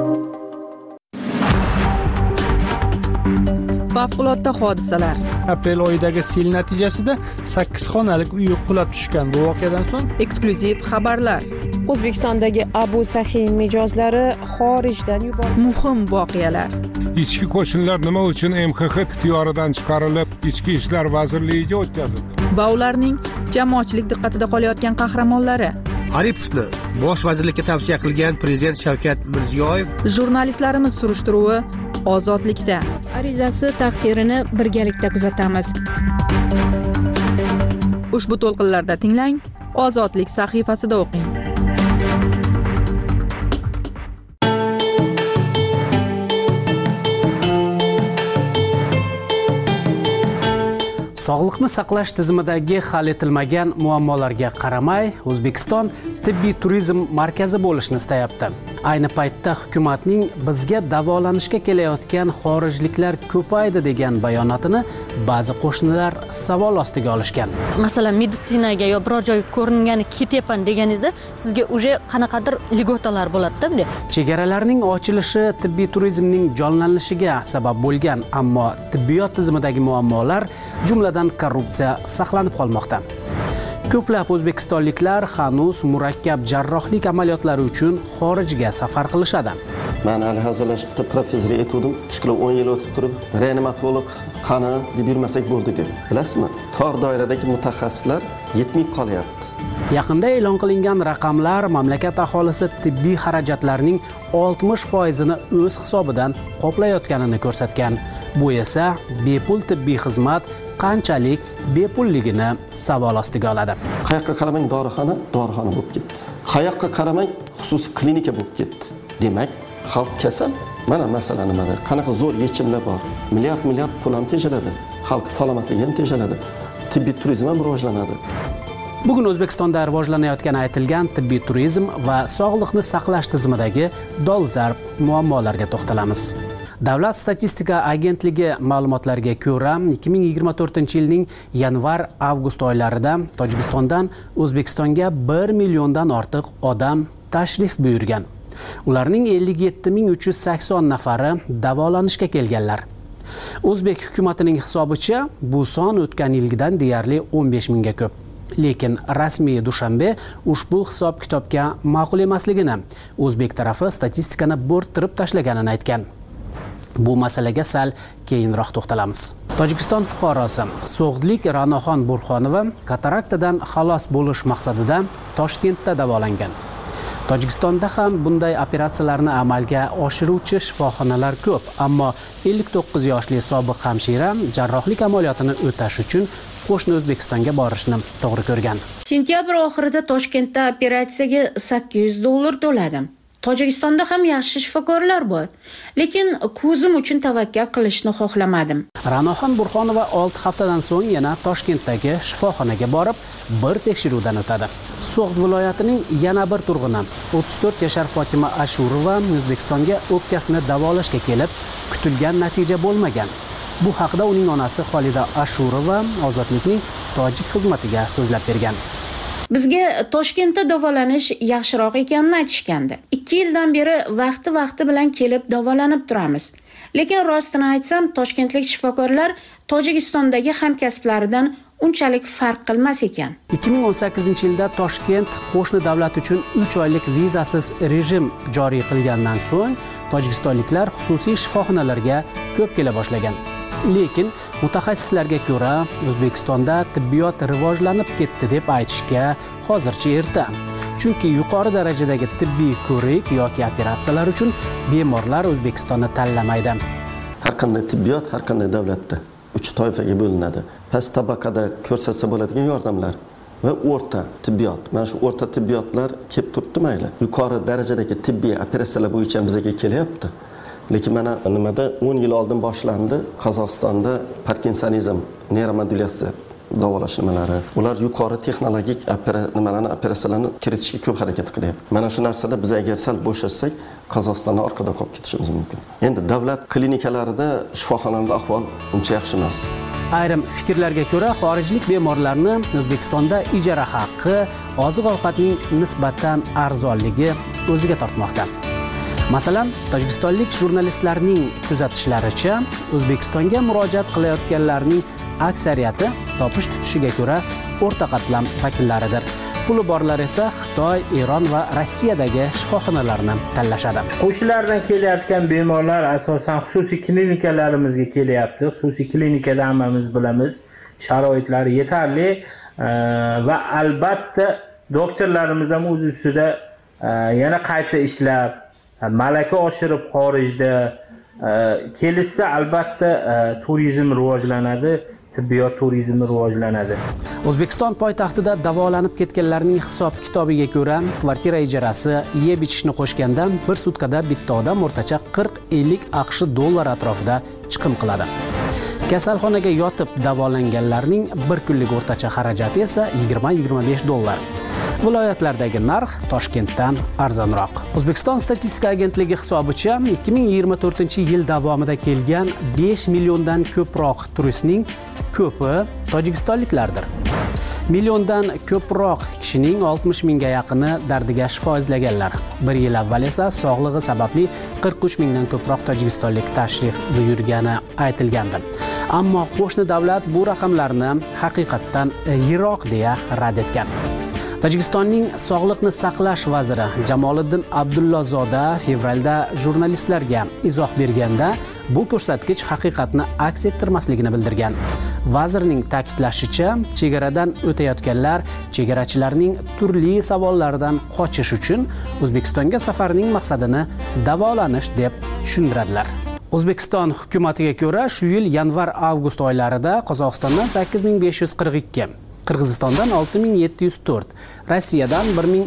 Favqulodda hodisalar. Aprel oyidagi sel natijasida 8 xonalik uy qulab tushgan. Bu voqeadan so'ng eksklyuziv xabarlar. O'zbekistondagi Abu Sahiy mijozlari xorijdan yuborildi. Muhim voqealar. Ichki qo'shinlar nima uchun MXX ixtiyoridan chiqarilib, Ichki ishlar vazirligiga o'tkazildi? Va ularning jamoatchilik diqqatida qolayotgan qahramonlari. Aripovni bosh vazirlikka tavsiya qilgan prezident Shavkat Mirziyoyev. Jurnalistlarimiz surishtiruvi ozodlikda. Arizasi taqdirini birgalikda kuzatamiz. Ushbu to'lqinlarda tinglang, Ozodlik sahifasida o'qing. Sog'liqni saqlash tizimidagi hal etilmagan muammolarga qaramay, O'zbekiston tibbiy turizm markazi bo'lishni istayapti. Ayni paytda hukumatning bizga davolanishga kelayotgan xorijliklar ko'paydi degan bayonotini ba'zi qo'shnilar savol ostiga olishgan. Masalan, meditsinaga yo biror joyga ko'ringani ketyapman deganingizda sizga uje qanaqadir ligotalar bo'ladi-da bunday. Chegaralarning ochilishi tibbiy turizmning jonlanishiga sabab bo'lgan, ammo tibbiyot tizimidagi muammolar, jumladan korrupsiya saqlanib qolmoqda. Ko'plab o'zbekistonliklar hanuz murakkab jarrohlik amaliyotlari uchun xorijga safar qilishadi. Men hali hazırlaşıp professor etdim. 10 yil o'tib turib, reanimatolog qani deb yurmasak bo'ldi deb. Bilasizmi? Tor doiradagi mutaxassislar yetmay qolyapti. Yaqinda e'lon qilingan raqamlar mamlakat aholisi tibbiy xarajatlarning 60%ni o'z hisobidan qoplayotganini ko'rsatgan. Bu esa bepul tibbiy xizmat qanchalik bepulligini savol ostiga oladi. Qayoqqa qaramang dorixona bo'lib ketdi. Qayoqqa qaramang xususiy klinika bo'lib ketdi. Demak, xalq kasal. Mana masala nimada? Qanaqa zo'r yechimlar bor. Milliard pul ham tejaladi. Xalq salomatligi ham tejaladi. Tibbiy turizm ham rivojlanadi. Bugun O'zbekistonda rivojlanayotgani aytilgan tibbiy turizm va sog'liqni saqlash tizimidagi dolzarb muammolarga to'xtalamiz. Davlat statistika agentligi ma'lumotlariga ko'ra, 2024-yilning yanvar-avgust oylarida Tojikistondan O'zbekistonga 1 milliondan ortiq odam tashrif buyurgan. Ularning 57.380 nafari davolanishga kelganlar. O'zbek hukumatining hisobicha bu son o'tgan yilgidan deyarli 15 mingga ko'p. Lekin rasmiy Dushanbe ushbu hisob-kitobga ma'qul emasligini, o'zbek tarafi statistikani bo'rttirib tashlaganini aytgan. Bu masalaga sal keyinroq to'xtalamiz. Tojikiston fuqarosi So'g'dlik Ra'noxon Burxonova kataraktadan xalos bo'lish maqsadida Toshkentda davolangan. Tojikistonda ham bunday operatsiyalarni amalga oshiruvchi shifoxonalar ko'p, ammo 59 yoshli sobiq hamshira jarrohlik amaliyotini o'tash uchun qo'shni O'zbekistonga borishni to'g'ri ko'rgan. Sentyabr oxirida Toshkentda operatsiyaga $800 to'ladim. Tojikistonda ham yaxshi shifokorlar bor, lekin ko'zim uchun tavakkal qilishni xohlamadim. Ra'noxon Burxonova 6 haftadan so'ng yana Toshkentdagi shifoxonaga borib, bir tekshiruvdan o'tadi. So'g'd viloyatining yana bir turg'uni 34 yashar Fotima Ashurova O'zbekistonga o'pkasini davolashga kelib, kutilgan natija bo'lmagan. Bu haqda uning onasi Xolida Ashurova Ozodlikning tojik xizmatiga so'zlab bergan. Bizga Toshkentda davolanish yaxshiroq ekanini aytishgandi. 2 yildan beri vaqti bilan kelib davolanib turamiz. Lekin rostini aytsam, toshkentlik shifokorlar Tojikistondagi hamkasblaridan unchalik farq qilmas ekan. 2018-yilda Toshkent qo'shni davlat uchun 3 oylik vizasiz rejim joriy qilgandan so'ng tojikistonliklar xususiy shifoxonalarga ko'p kela boshlagan. Lekin mutaxassislarga ko'ra, O'zbekistonda tibbiyot rivojlanib ketdi deb aytishga hozircha erta. Chunki yuqori darajadagi tibbiy ko'rik yoki operatsiyalar uchun bemorlar O'zbekistonni tanlamaydi. Har qanday tibbiyot har qanday davlatda 3 toifaga bo'linadi. Past tabaqada ko'rsatsa bo'ladigan yordamlar va o'rta tibbiyot. Mana shu o'rta tibbiyotlar kelib turibdi mayli. Yuqori darajadagi tibbiy operatsiyalar bo'yicha bizga kelyapti. Lekin mana nimada 10 yil oldin boshlandi Qozog'istonda Parkinsonizm, neuromodulyatsiya davolash nimalari. Ular yuqori texnologik operatsiyalarni kiritishga ko'p harakat qilyapti. Mana shu narsada biz agar sal bo'shashsak, Qozog'istondan orqada qolib ketishimiz mumkin. Endi davlat klinikalarida, shifoxonalarda ahvol uncha yaxshi emas. Ayrim fikrlarga ko'ra, xorijlik bemorlarni O'zbekistonda ijara haqqi, oziq-ovqatning nisbatan arzonligi o'ziga tortmoqda. Masalan, tojikistonlik jurnalistlarning kuzatishlaricha, O'zbekistonga murojaat qilayotganlarning aksariyati topish tutishiga ko'ra o'rta qatlam vakillaridir. Puli borlar esa Xitoy, Eron va Rossiyadagi shifoxonalarni tanlashadi. Qo'shnilardan kelayotgan bemorlar asosan xususiy klinikalarimizga kelyapti. Xususiy klinikada hammamiz bilamiz, sharoitlari yetarli va albatta doktorlarimiz ham o'z ustida yana qayta ishlab, malaka oshirib xorijda kelishsa albatta turizm rivojlanadi. Tibbiyot turizmi rivojlanadi. O'zbekiston poytaxtida davolanib ketganlarning hisob-kitobiga ko'ra, kvartira ijarasi, yeb-ichishni qo'shganda bir sutkada bitta odam o'rtacha 40-50 AQSh dollar atrofida chiqim qiladi. Kasalxonaga yotib davolanganlarning bir kunlik o'rtacha xarajati esa 20-25 dollar. Viloyatlardagi narx Toshkentdan arzonroq. O'zbekiston statistika agentligi hisobicha 2024-yil davomida kelgan 5 milliondan ko'proq turistning ko'pi tojikistonliklardir. Milliondan ko'proq kishining 60 mingga yaqini dardiga shifo izlaganlar. Bir yil avval esa sog'lig'i sababli 43 mingdan ko'proq tojikistonlik tashrif buyurgani aytilgandi. Ammo qo'shni davlat bu raqamlarni haqiqatdan yiroq deya rad etgan. Tojikistonning sog'liqni saqlash vaziri Jamoliddin Abdullazoda fevralda jurnalistlarga izoh berganda bu ko'rsatkich haqiqatni aks ettirmasligini bildirgan. Vazirning ta'kidlashicha, chegaradan o'tayotganlar chegarachilarning turli savollaridan qochish uchun O'zbekistonga safarning maqsadini davolanish deb tushuntiradilar. O'zbekiston hukumatiga ko'ra, shu yil yanvar-avgust oylarida Qozog'istondan 8542, Qirg'izistondan 6704, Rossiyadan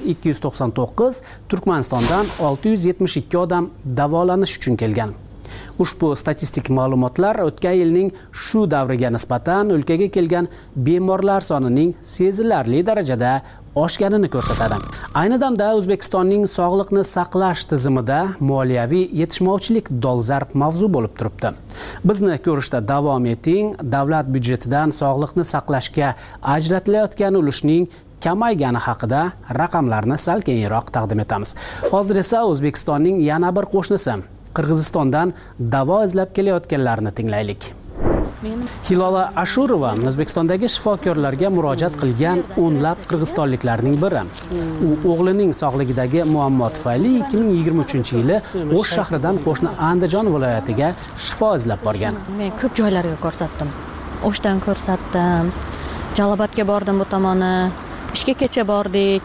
1299, Turkmanistondan 672 odam davolanish uchun kelgan. Ushbu statistik ma'lumotlar o'tgan yilning shu davriga nisbatan o'lkaga kelgan bemorlar sonining sezilarli darajada oshganini ko'rsatadi. Ayni damda O'zbekistonning sog'liqni saqlash tizimida moliyaviy yetishmovchilik dolzarb mavzu bo'lib turibdi. Bizni ko'rishda davom eting. Davlat byudjetidan sog'liqni saqlashga ajratilayotgan ulushning kamaygani haqida raqamlarni sal keyinroq taqdim etamiz. Hozir esa O'zbekistonning yana bir qo'shnisi Qirg'izistondan davo izlab kelayotganlarni tinglaylik. Hilola Ashurova O'zbekistondagi shifokorlarga murojaat qilgan o'nlab qirg'izistonliklarning biri. U o'g'lining sog'ligidagi muammo tufayli 2023-yili O'sh shahridan qo'shni Andijon viloyatiga shifo izlab borgan. Men ko'p joylarga ko'rsatdim. O'shdan ko'rsatdim. Jalobotga bordim bu tomoni. Ishga kecha bordik.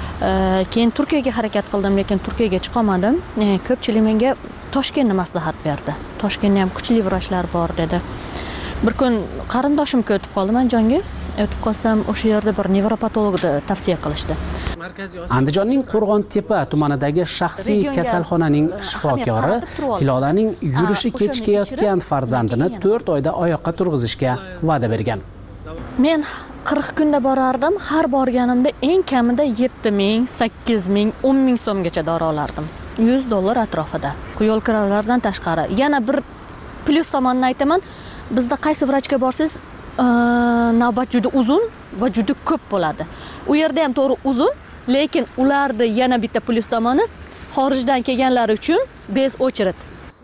Keyin Turkiyaga harakat qildim, lekin Turkiyaga chiqa olmadim. Ko'pchilik menga Toshkentni maslahat berdi. Toshkentda ham kuchli vrachlar bor dedi. Bir kun qarindoshimga o'tib qoldim, Andijonga. O'tib qolsam, o'sha yerda bir nevropatologni tavsiya qilishdi. Andijonning Qo'rg'on-Tepa tumanidagi shaxsiy kasalxonaning shifokori Hilolaning yurishi kechikayotgan farzandini 4 oyda oyoqqa turg'izishga va'da bergan. Men 40 kunda borardim. Har borganimda eng kamida 7000, 8000, 10000 so'mgacha dori olardim. $100 atrofida. Yo'l kiralardan tashqari. Yana bir plyus tomonini aytaman. Bizda qaysi vrachga borsangiz, navbat juda uzun va juda ko'p bo'ladi. U yerda ham to'g'ri uzun, lekin ularda yana bitta plyus tomoni xorijdan kelganlar uchun bez очередь.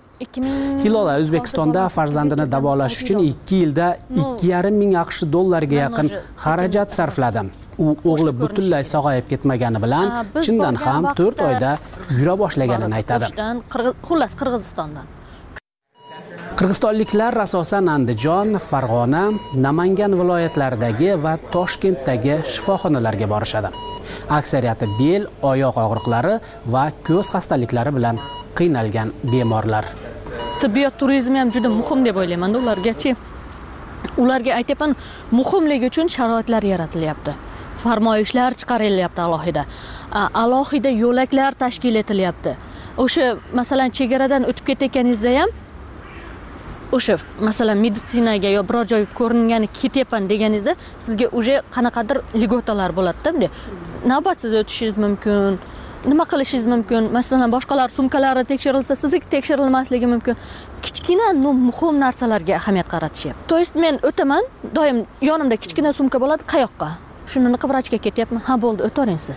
Hilola O'zbekistonda farzandini davolash uchun 2 yilda 2,5 ming AQSh dollariga yaqin xarajat sarfladi. U o'g'li butunlay sog'ayib ketmagani bilan chindan ham 4 oyda yura boshlaganini aytadi. Xullas Qirg'izistondan. Qirg'izistonliklar asosan Andijon, Farg'ona, Namangan viloyatlaridagi va Toshkentdagi shifoxonalarga borishadi. Aksariyati bel, oyoq og'riqlari va ko'z xastaliklari bilan qiynalgan bemorlar. Tibbiyot turizmi ham juda muhim deb o'ylayman. Ularga aytaman, muhimligi uchun sharoitlar yaratilyapti. Farmoyishlar chiqarilyapti alohida yo'laklar tashkil etilyapti. O'sha masalan chegaradan o'tib ketayotganingizda ham o'sha masalan meditsinaga yo biror joyga ko'ringani ketyapman deganingizda sizga уже qanaqadir ligotalar bo'ladi-da. Navbatsiz o'tishingiz mumkin. Nima qilishingiz mumkin? Masalan, boshqalar sumkalari tekshirilsa, sizniki tekshirilmasligi mumkin. Kichkina muhim narsalarga ahamiyat qaratishyapti. To есть men o'taman, doim yonimda kichkina sumka bo'ladi, qayoqqa? Shuni vrachga ketyapman. Ha, bo'ldi, o'taring siz.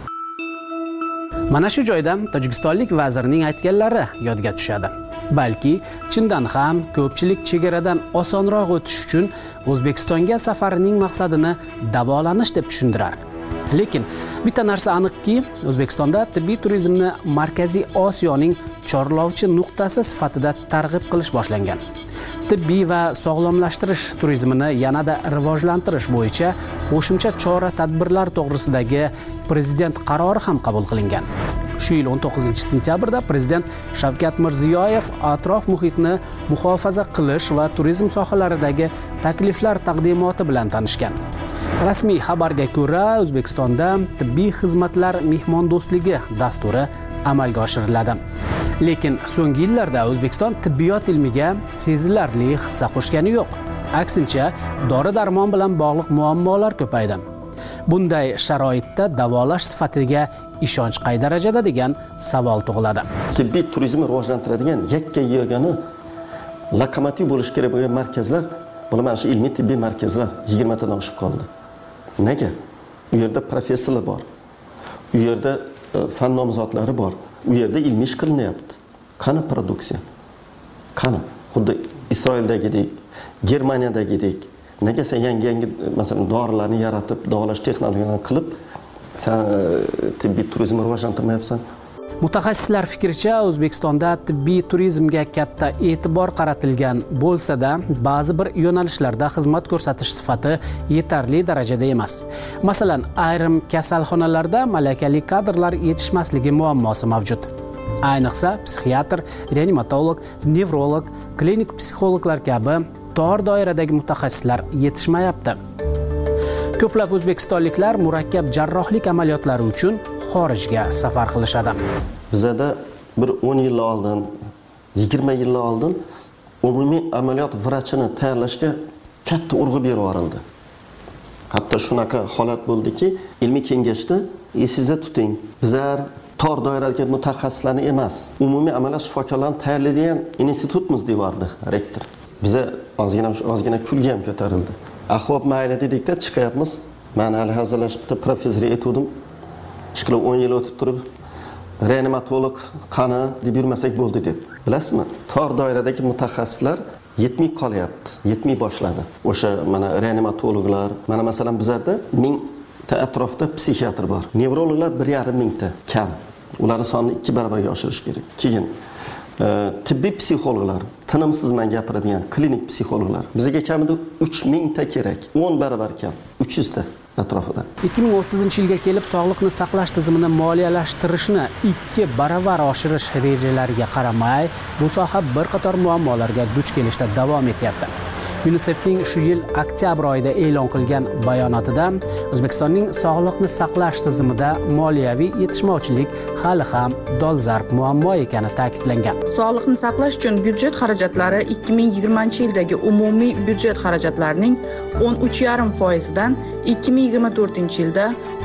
Mana shu joyda tojikistonlik vazirning aytganlari yodga tushadi. Balki chindan ham ko'pchilik chegaradan osonroq o'tish uchun O'zbekistonga safarining maqsadini davolanish deb tushundirar. Lekin bitta narsa aniqki, O'zbekistonda tibbiy turizmni Markaziy Osiyoning chorlovchi nuqtasi sifatida targ'ib qilish boshlangan. Tibbiy va sog'lomlashtirish turizmini yanada rivojlantirish bo'yicha qo'shimcha chora-tadbirlar to'g'risidagi prezident qarori ham qabul qilingan. Shu yil 19-sentyabrda prezident Shavkat Mirziyoyev atrof muhitni muhofaza qilish va turizm sohalaridagi takliflar taqdimoti bilan tanishgan. Rasmiy xabarga ko'ra, O'zbekistonda tibbiy xizmatlar mehmondo'stligi dasturi amalga oshiriladi. Lekin so'nggi yillarda O'zbekiston tibbiyot ilmiga sezilarli hissa qo'shgani yo'q. Aksincha, dori-darmon bilan bog'liq muammolar ko'paydi. Bunday sharoitda davolash sifatiga ishonch qay darajada degan savol tug'iladi. Tibbiy turizmni rivojlantiradigan yakka yagona lokomotiv bo'lish kerak bo'lgan markazlar, mana shu ilmiy tibbiy markazlar 20 tadan oshib qoldi. Nega? U yerda professorlar bor. U yerda fan nomzodlari bor. U yerda ilmiy ish qilinyapti. Qani produksiya? Qani? Xuddi Isroildagidek Germaniyadagidek nega sen yangi masalan dorilarni yaratib davolash texnologiyalarini qilib sen tibbiy turizmni rivojlantirmayapsan? Mutaxassislar fikricha, O'zbekistonda tibbiy turizmga katta e'tibor qaratilgan bo'lsa-da, ba'zi bir yo'nalishlarda xizmat ko'rsatish sifati yetarli darajada emas. Masalan, ayrim kasalxonalarda malakali kadrlar yetishmasligi muammosi mavjud. Ayniqsa, psixiatr, reanimatolog, nevrolog, klinik psixologlar kabi tor doiradagi mutaxassislar yetishmayapti. Ko'plab o'zbekistonliklar murakkab jarrohlik amaliyotlari uchun xorijga safar qilishadi. Bizda bir 10 yil oldin, 20 yil oldin umumiy amaliyot vrachini tayyorlashga katta urg'u berib yuborildi. Hatto shunaqa holat bo'ldiki, ilmiy kengashda esingizda tuting, bizlar tor doiradagi mutaxassislarni emas, umumiy amaliyot shifokorlarini tayyorlaydigan institutimiz deyordi rektor. Biza ozgina kulga ham ko'tarildi. Xo'p, mayli dedikda chiqyapmiz. Men hali hazırlashib bitta professor aytdim. Chiqilib 10 yil o'tib turib, reanimatolog qani deb yurmasak bo'ldi deb. Bilasizmi? Tor doiradagi mutaxassislar yetmay qolyapti, yetmay boshladi. O'sha mana reanimatologlar, mana masalan bizlarda 1000 ta atrofda psixiatr bor. Nevrologlar 1,5 mingta kam. Ularni sonini 2 barobarga oshirish kerak. Keyin tibbiy psixologlar, tinimsizman gapiradigan klinik psixologlar bizga kamida 3000 ta kerak, 10 barobar kam, 300 ta atrofida. 2030-yilga kelib sog'liqni saqlash tizimini moliyalashtirishni 2 barobar oshirish rejalariga qaramay, bu soha bir qator muammolarga duch kelishda davom etyapti. UNICEF'ning shu yil oktyabr oyida e'lon qilgan bayonotida O'zbekistonning sog'liqni saqlash tizimida moliyaviy yetishmovchilik hali ham dolzarb muammo ekani ta'kidlangan. Sog'liqni saqlash uchun byudjet xarajatlari 2020-yildagi umumiy byudjet xarajatlarining 13,5% dan 2024-yilda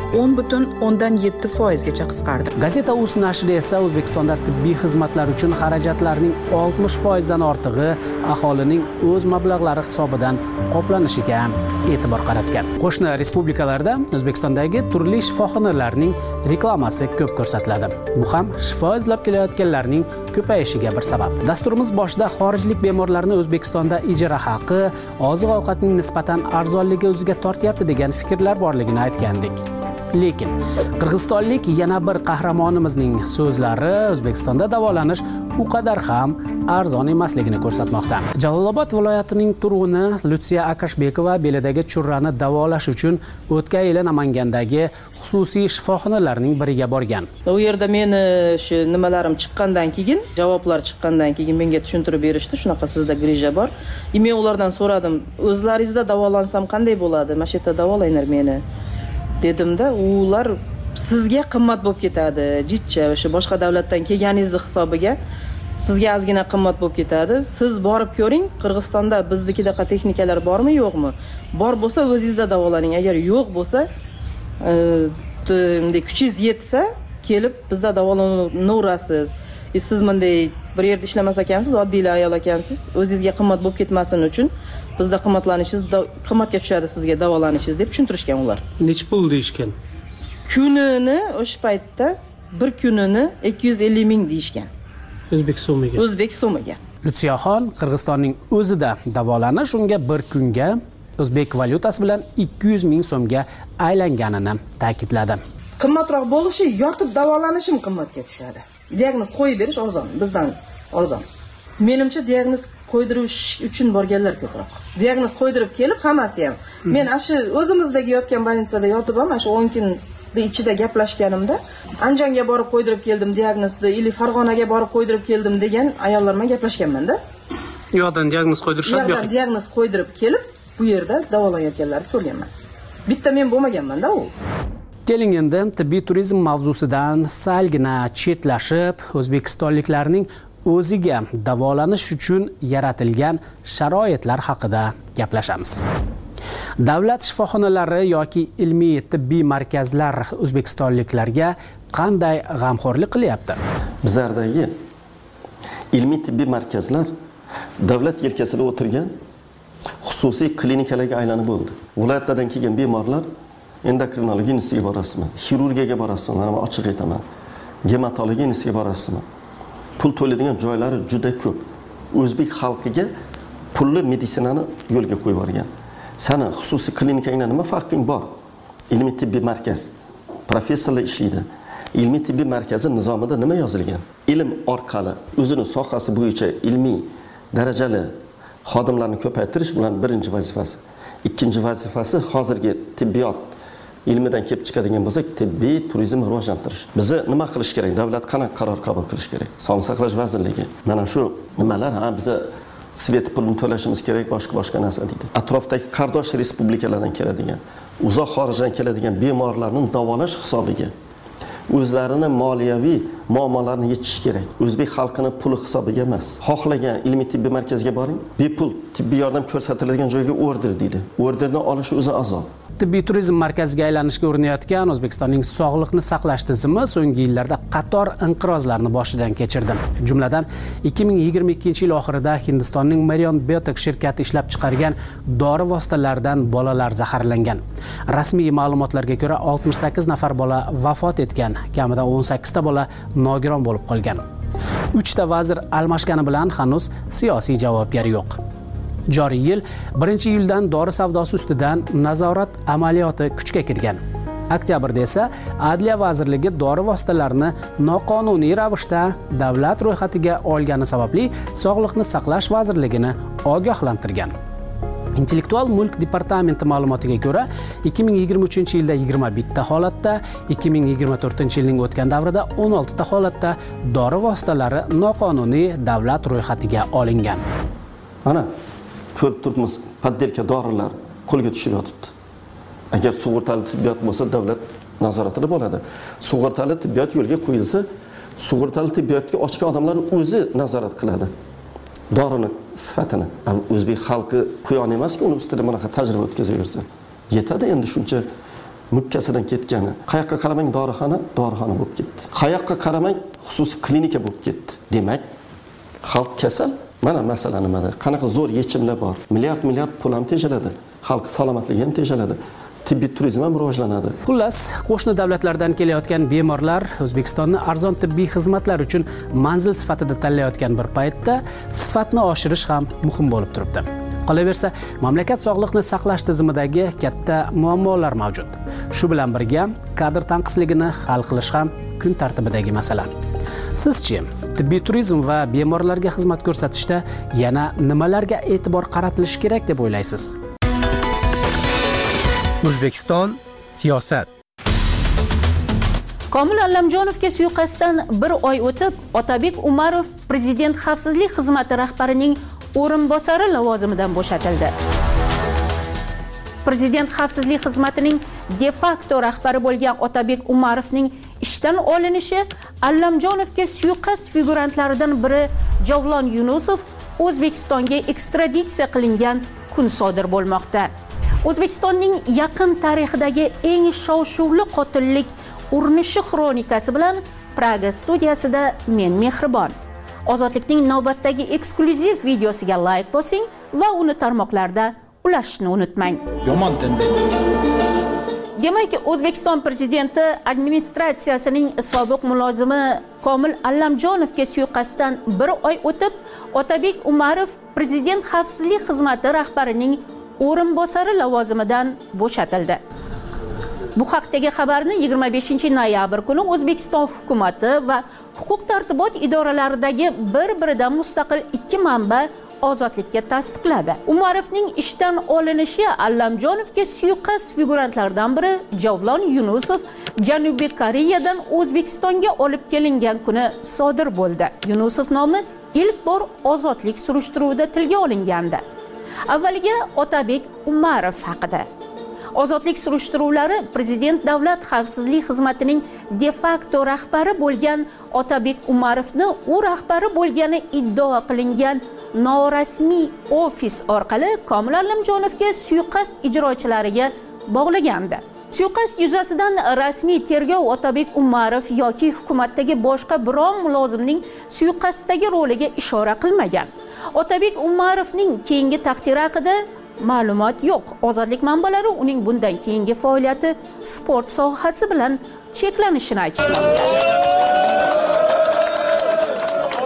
10,7% gacha qisqardi. Gazeta Uz nashri esa O'zbekistonda tibbiy xizmatlar uchun xarajatlarning 60% dan ortig'i aholining o'z mablag'lari hisobidan qoplanishiga e'tibor qaratgan. Qo'shni respublikalarda O'zbekistondagi turli shifoxonalarning reklamasi ko'p ko'rsatiladi. Bu ham shifo izlab kelayotganlarning ko'payishiga bir sabab. Dasturimiz boshida xorijlik bemorlarni O'zbekistonda ijara haqi, oziq-ovqatning nisbatan arzonligi o'ziga tortyapti degan fikrlar borligini aytgandik. Lekin qirg'izistonlik yana bir qahramonimizning so'zlari O'zbekistonda davolanish u qadar ham arzon emasligini ko'rsatmoqda. Jalolobod viloyatining turg'uni Lutsiya Akashbekova belidagi churrani davolash uchun o'tgan yili Namangandagi xususiy shifoxonalarning biriga borgan. U yerda meni shu nimalarim chiqqandan keyin, javoblar chiqqandan keyin menga tushuntirib berishdi, shunaqa sizda grija bor. Men ulardan so'radim, o'zlaringizda davolansam qanday bo'ladi? Mana shu yerda davolanglar meni. Dedimda, ular sizga qimmat bo'lib ketadi, jitcha, o'sha boshqa davlatdan kelganingiz hisobiga sizga ozgina qimmat bo'lib ketadi. Siz borib ko'ring, Qirg'izistonda biznikidaqa texnikalar bormi, yo'qmi? Bor bo'lsa o'zingizda davolaning. Agar yo'q bo'lsa, kuchingiz yetsa, kelib bizda davolaverasiz. Siz bunday bir yerda ishlamas ekansiz, oddiy ayol ekansiz, o'zingizga qimmat bo'lib ketmasin uchun bizda qimmatlanishingiz qimmatga tushadi sizga davolanishingiz deb tushuntirishgan ular. Nech pul deyishgan? Kunini o'sha paytda bir kunini 250 ming deyishgan. O'zbek so'miga. O'zbek so'miga. Lutfiyaxon Qirg'izistonning o'zida davolanish unga bir kunga o'zbek valyutasi bilan 200 ming so'mga aylanganini ta'kidladi. Qimmatroq bo'lishi yotib davolanishim qimmatga tushadi. Diagnoz qo'yib berish arzon, bizdan arzon. Menimcha diagnoz qo'ydirish uchun borganlar ko'proq. Diagnoz qo'ydirib kelib hammasi ham. Men shu o'zimizdagi yotgan больницада yotib ham shu 10 kun ichida gaplashganimda Anjonga borib qo'ydirib keldim diagnozni, ili Farg'onaga borib qo'ydirib keldim degan ayollar bilan gaplashganman-da. Yo'qdan diagnoz qo'ydirishadi, yo'q. Diagnoz qo'ydirib kelib bu yerda davolanayotganlarni ko'rganman. Bitta men bo'lmaganman-da u. Keling endi tibbiy turizm mavzusidan salgina chetlashib, o'zbekistonliklarning o'ziga davolanish uchun yaratilgan sharoitlar haqida gaplashamiz. Davlat shifoxonalari yoki ilmiy tibbiy markazlar o'zbekistonliklarga qanday g'amxo'rlik qilyapti? Bizlardagi ilmiy tibbiy markazlar davlat yelkasida o'tirgan xususiy klinikalarga aylanib bo'ldi. Viloyatlardan kelgan bemorlar endokrinologiya institutiga borasizmi, xirurgiyaga borasizmi, mana ochiq aytaman. Gematologiya institutiga borasizmi? Pul to'laydigan joylari juda ko'p. O'zbek xalqiga pulli meditsinani yo'lga qo'yib yuborgan. Sani xususiy klinikangda nima farqing bor? Ilmiy tibbiy markaz professorlar ishlaydi. Ilmiy tibbiy markazi nizomida nima yozilgan? Ilm orqali o'zining sohasi bo'yicha ilmiy darajali xodimlarni ko'paytirish bilan birinchi vazifasi. Ikkinchi vazifasi hozirgi tibbiyot ilmidan kelib chiqadigan bo'lsak, tibbiy turizmni rivojlantirish. Bizni nima qilish kerak? Davlat qanaqa qaror qabul qilish kerak? Sog'liqni saqlash vazirligi. Mana shu nimalar bizni svet pulini to'lashimiz kerak, boshqa narsa deydi. Atrofdagi qardosh respublikalardan keladigan, uzoq xorijdan keladigan bemorlarning davolash hisobiga o'zlarini moliyaviy muammolarini yechish kerak. O'zbek xalqini puli hisobiga emas. Xohlagan ilmiy tibbiy markazga boring, bepul tibbiy yordam ko'rsatiladigan joyga order deydi. Orderni olish o'zi azob. Tibbiy turizm markaziga aylanishga urinayotgan O'zbekistonning sog'liqni saqlash tizimi so'nggi yillarda qator inqirozlarni boshidan kechirdi. Jumladan 2022-yil oxirida Hindistonning Marion Biotech shirkati ishlab chiqargan dori vositalaridan bolalar zaharlangan. Rasmiy ma'lumotlarga ko'ra 68 nafar bola vafot etgan, kamida 18 ta bola nogiron bo'lib qolgan. 3 ta vazir almashgani bilan hanuz siyosiy javobgar yo'q. Joriy yil 1-iyuldan dori savdosi ustidan nazorat amaliyoti kuchga kirgan. Oktyabrda esa Adliya vazirligi dori vositalarini noqonuniy ravishda davlat ro'yxatiga olgani sababli Sog'liqni saqlash vazirligini ogohlantirgan. Intellektual mulk departamenti ma'lumotiga ko'ra, 2023-yilda 21 ta holatda, 2024-yilning o'tgan davrida 16 ta holatda dori vositalari noqonuniy davlat ro'yxatiga olingan. Mana ko'rib turibmiz, poddelka dorilar qo'lga tushib yotibdi. Agar sug'urtali tibbiyot bo'lsa, davlat nazoratida bo'ladi. Sug'urtali tibbiyot yo'lga qo'yilsa, sug'urtali tibbiyotga ochgan odamlar o'zi nazorat qiladi. Dorini sifatini. O'zbek xalqi quyon emas-ku, uni ustida bunaqa tajriba o'tkazaversa. Yetadi endi shuncha mukkasidan ketgani. Qayoqqa qaramang dorixona bo'lib ketdi. Qayoqqa qaramang xususiy klinika bo'lib ketdi. Demak, xalq kasal. Mana masala nimada? Qanaqa zo'r yechimlar bor. Milliard pul ham tejaladi. Xalq salomatligi ham tejaladi. Tibbiy turizm ham rivojlanadi. Xullas, qo'shni davlatlardan kelayotgan bemorlar O'zbekistonni arzon tibbiy xizmatlar uchun manzil sifatida tanlayotgan bir paytda sifatni oshirish ham muhim bo'lib turibdi. Qolaversa, mamlakat sog'liqni saqlash tizimidagi katta muammolar mavjud. Shu bilan birga kadr tanqisligini hal qilish ham kun tartibidagi masala. Sizchi, tibbiy turizm va bemorlarga xizmat ko'rsatishda yana nimalarga e'tibor qaratilishi kerak deb o'ylaysiz? O'zbekiston siyosat. Komil Allamjonovga suiqasddan 1 oy o'tib, Otabek Umarov Prezident xavfsizlik xizmati rahbarining o'rinbosari lavozimidan bo'shatildi. Prezident xavfsizlik xizmatining de facto rahbari bo'lgan Otabek Umarovning ishdan olinishi Allamjonovga suiqasd figurantlaridan biri Javlon Yunusov O'zbekistonga ekstraditsiya qilingan kun sodir bo'lmoqda. O'zbekistonning yaqin tarixidagi eng shov-shuvli qotillik urinishi xronikasi bilan Praga studiyasida men Mehribon. Ozodlikning navbatdagi eksklyuziv videosiga like bosing va uni tarmoqlarda ulashishni unutmang. Yomon tendensiya. Demak, O'zbekiston prezidenti administratsiyasining sobiq mulozimi Komil Allamjonovga suiqasddan 1 oy o'tib, Otabek Umarov Prezident xavfsizlik xizmati rahbarining o'rinbosari lavozimidan bo'shatildi. Bu haqdagi xabarni 25-noyabr kuni O'zbekiston hukumatı va huquq-tartibot idoralaridagi bir-biridan mustaqil 2 manba ozodlikka tasdiqladi. Umarovning ishdan olinishi Allamjonovga suiqasd figurantlaridan biri Javlon Yunusov Janubiy Koreyadan O'zbekistonga olib kelingan kuni sodir bo'ldi. Yunusov nomi ilk bor ozodlik surishtiruvida tilga olingandi. Avvaliga Otabek Umarov haqida. Ozodlik surishtiruvlari Prezident davlat xavfsizlik xizmatining de facto rahbari bo'lgan Otabek Umarovni u rahbari bo'lgani iddao qilingan norasmiy ofis orqali Komil Allamjonovga suiqasd ijrochilariga bog'lagandi. Suiqasd yuzasidan rasmiy tergov Otabek Umarov yoki hukumatdagi boshqa biron mulozimning suiqasddagi roliga ishora qilmagan. Otabek Umarovning keyingi taqdiri haqida ma'lumot yo'q. Ozodlik manbalari uning bundan keyingi faoliyati sport sohasi bilan cheklanishini aytishmoqda.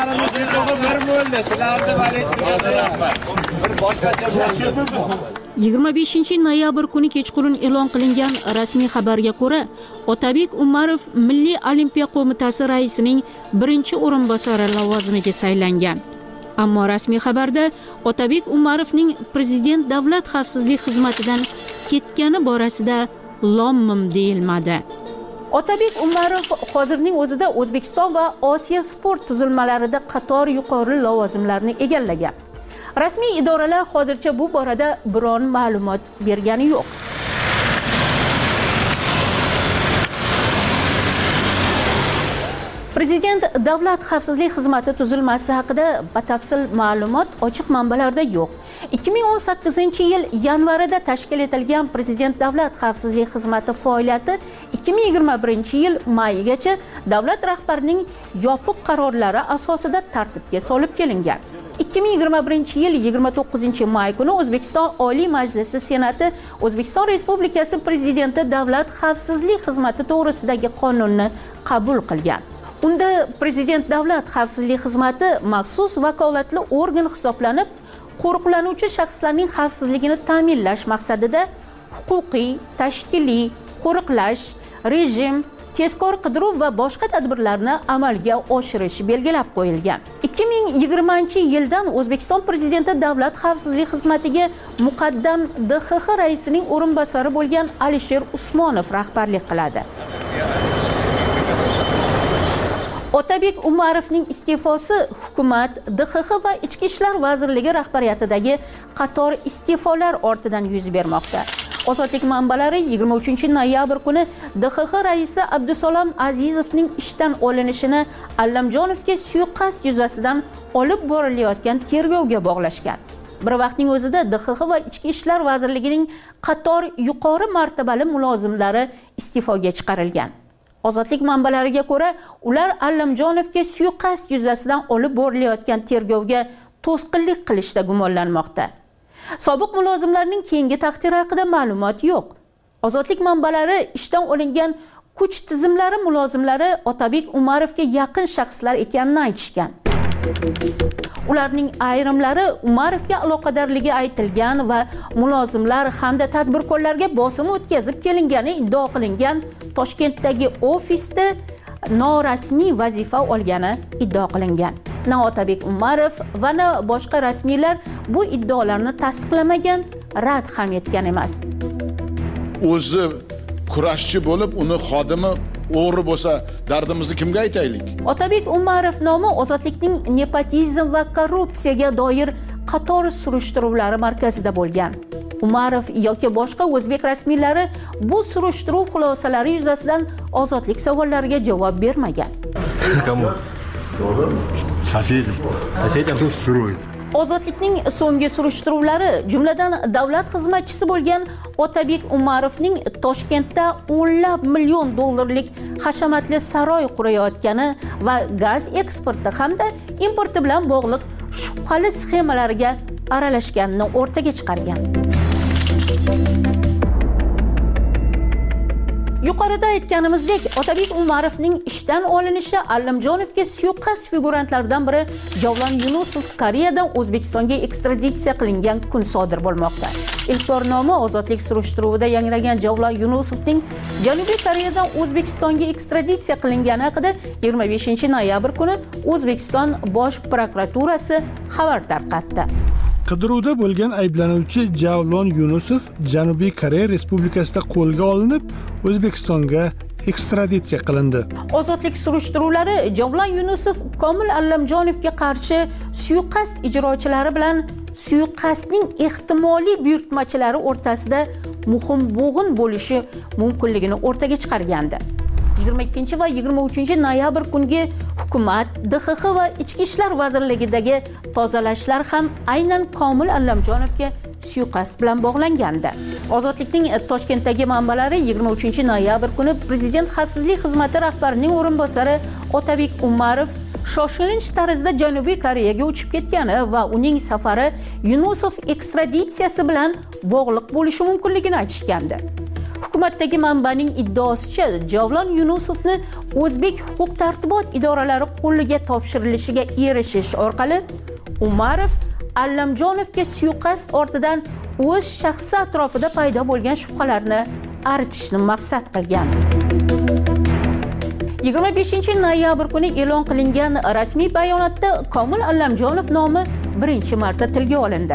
noyabr kuni kechqurun e'lon qilingan rasmiy xabarga ko'ra, Otabek Umarov Milliy Olimpiya qo'mitasi raisining birinchi o'rinbosari lavozimiga saylangan. Ammo rasmiy xabarda Otabek Umarovning prezident davlat xavfsizlik xizmatidan ketgani borasida lom-mim deyilmadi. Otabek Umarov hozirning o'zida O'zbekiston va Osiyo sport tuzilmalarida qator yuqori lavozimlarni egallagan. Rasmiy idoralar hozircha bu borada biron ma'lumot bergani yo'q. Prezident davlat xavfsizlik xizmati tuzilmasi haqida batafsil ma'lumot ochiq manbalarda yo'q. 2018-yil yanvarida tashkil etilgan Prezident davlat xavfsizlik xizmati faoliyati 2021-yil mayigacha davlat rahbarining yopiq qarorlari asosida tartibga solib kelingan. 2021-yil 29-may kuni O'zbekiston Oliy Majlisi Senati O'zbekiston Respublikasi Prezidenti davlat xavfsizlik xizmati to'g'risidagi qonunni qabul qilgan. Unda Prezident davlat xavfsizlik xizmati maxsus vakolatli organ hisoblanib, qo'riqlanuvchi shaxslarning xavfsizligini ta'minlash maqsadida huquqiy, tashkiliy, qo'riqlash, rejim, tezkor qidiruv va boshqa tadbirlarni amalga oshirish belgilab qo'yilgan. 2020-yildan O'zbekiston Prezidenti davlat xavfsizlik xizmatiga muqaddam DXX raisining o'rinbosari bo'lgan Alisher Usmonov rahbarlik qiladi. Otabek Umarovning iste'fosi hukumat, DXX va Ichki ishlar vazirligi rahbariyatidagi qator iste'folar ortidan yuz bermoqda. Ozodlik manbalari 23-noyabr kuni DXX raisi Abdusalom Azizovning ishdan olinishini Allamjonovga suiqasd yuzasidan olib borilayotgan tergovga bog'lashgan. Bir vaqtning o'zida DXX va Ichki ishlar vazirligining qator yuqori martabali mulozimlari iste'foga chiqarilgan. Ozodlik manbalariga ko'ra, ular Allamjonovga suiqasd yuzasidan olib borilayotgan tergovga to'sqinlik qilishda gumonlanmoqda. Sobiq mulozimlarning keyingi taqdiri haqida ma'lumot yo'q. Ozodlik manbalari ishdan olingan kuch tizimlari mulozimlari Otabek Umarovga yaqin shaxslar ekanini aytishgan. Ularning ayrimlari Umarovga aloqadorligi aytilgan va mulozimlar hamda tadbirkorlarga bosim o'tkazib kelingani iddao qilingan Toshkentdagi ofisda norasmiy vazifa olgani iddao qilingan. Na Otabek Umarov va na boshqa rasmiylar bu iddaolarni tasdiqlamagan, rad ham etgan emas. O'zi kurashchi bo'lib, uni xodimi o'g'ri bo'lsa, dardimizni kimga aytaylik? Otabek Umarov nomi ozodlikning nepotizm va korrupsiyaga doir qator surishtiruvlari markazida bo'lgan. Umarov yoki boshqa o'zbek rasmiylari bu surishtiruv xulosalari yuzasidan ozodlik savollariga javob bermagan. Ozodlikning so'nggi surishtiruvlari, jumladan davlat xizmatchisi bo'lgan Otabek Umarovning Toshkentda $10 million hashamatli saroy qurayotgani va gaz eksporti hamda importi bilan bog'liq shubhali sxemalarga aralashganini o'rtaga chiqargan. Yuqorida aytganimizdek, Otabek Umarovning ishdan olinishi Allamjonovga suiqasd figurantlaridan biri Javlon Yunusov Koreyadan O'zbekistonga ekstraditsiya qilingan kun sodir bo'lmoqda. Ilk bor nomi ozodlik surishtiruvida yangragan Javlon Yunusovning Janubiy Koreyadan O'zbekistonga ekstraditsiya qilingani haqida 25-noyabr kuni O'zbekiston Bosh prokuraturasi xabar tarqatdi. Qidiruvda bo'lgan ayblanuvchi Javlon Yunusov Janubiy Koreya Respublikasida qo'lga olinib, O'zbekistonga ekstraditsiya qilindi. Ozodlik surishtiruvlari Javlon Yunusov Komil Allamjonovga qarshi suiqasd ijrochilari bilan suiqasdning ehtimoliy buyurtmachilari o'rtasida muhim bo'g'in bo'lishi mumkinligini o'rtaga chiqargandi. 22 va 23-noyabr kungi hukumat, DXX va Ichki ishlar vazirligidagi tozalashlar ham aynan Komil Allamjonovga suiqasd bilan bog'langandi. Ozodlikning Toshkentdagi manbalari 23-noyabr kuni Prezident xavfsizlik xizmati rahbarining o'rinbosari Otabek Umarov shoshilinch tarzda Janubiy Koreyaga uchib ketgani va uning safari Yunusov ekstraditsiyasi bilan bog'liq bo'lishi mumkinligini aytishgandi. Hukumatdagi manbaning iddaosicha, Javlon Yunusovni o'zbek huquq-tartibot idoralari qo'liga topshirilishiga erishish orqali Umarov Allamjonovga suiqasd ortidan o'z shaxsi atrofida paydo bo'lgan shubhalarni aritishni maqsad qilgan. 25-noyabr kuni e'lon qilingan rasmiy bayonotda Komil Allamjonov nomi birinchi marta tilga olindi.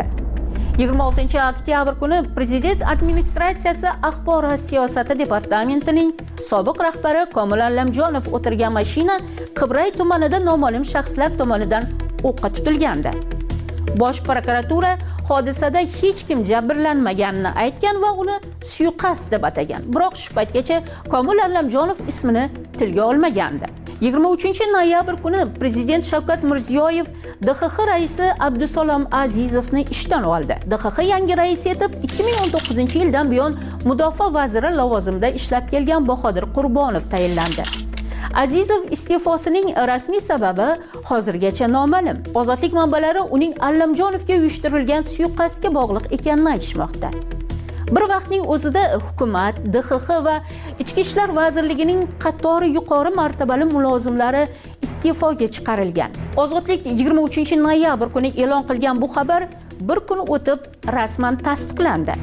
26-oktyabr kuni Prezident administratsiyasi axborot siyosati departamentining sobiq rahbari Komil Allamjonov o'tirgan mashina Qibray tumanida noma'lum shaxslar tomonidan o'qqa tutilgandi. Bosh prokuratura hodisada hech kim jabrlanmaganini aytgan va uni suiqasd deb atagan. Biroq shu paytgacha Komil Allamjonov ismini tilga olmagandi. 23-noyabr kuni Prezident Shavkat Mirziyoyev DXX raisi Abdusalom Azizovni ishdan oldi. DXX yangi raisi etib 2019-yildan buyon mudofaa vaziri lavozimida ishlab kelgan Bahodir Qurbonov tayinlandi. Azizov iste'fosining rasmiy sababi hozirgacha noma'lum. Ozodlik manbalari uning Allamjonovga uyushtirilgan suiqasdga bog'liq ekanini aytishmoqda. Bir vaqtning o'zida hukumat, DXX va Ichki ishlar vazirligining qatori yuqori martabali mulozimlari iste'foga chiqarilgan. Ozodlik 23-noyabr kuni e'lon qilgan bu xabar bir kun o'tib rasman tasdiqlandi.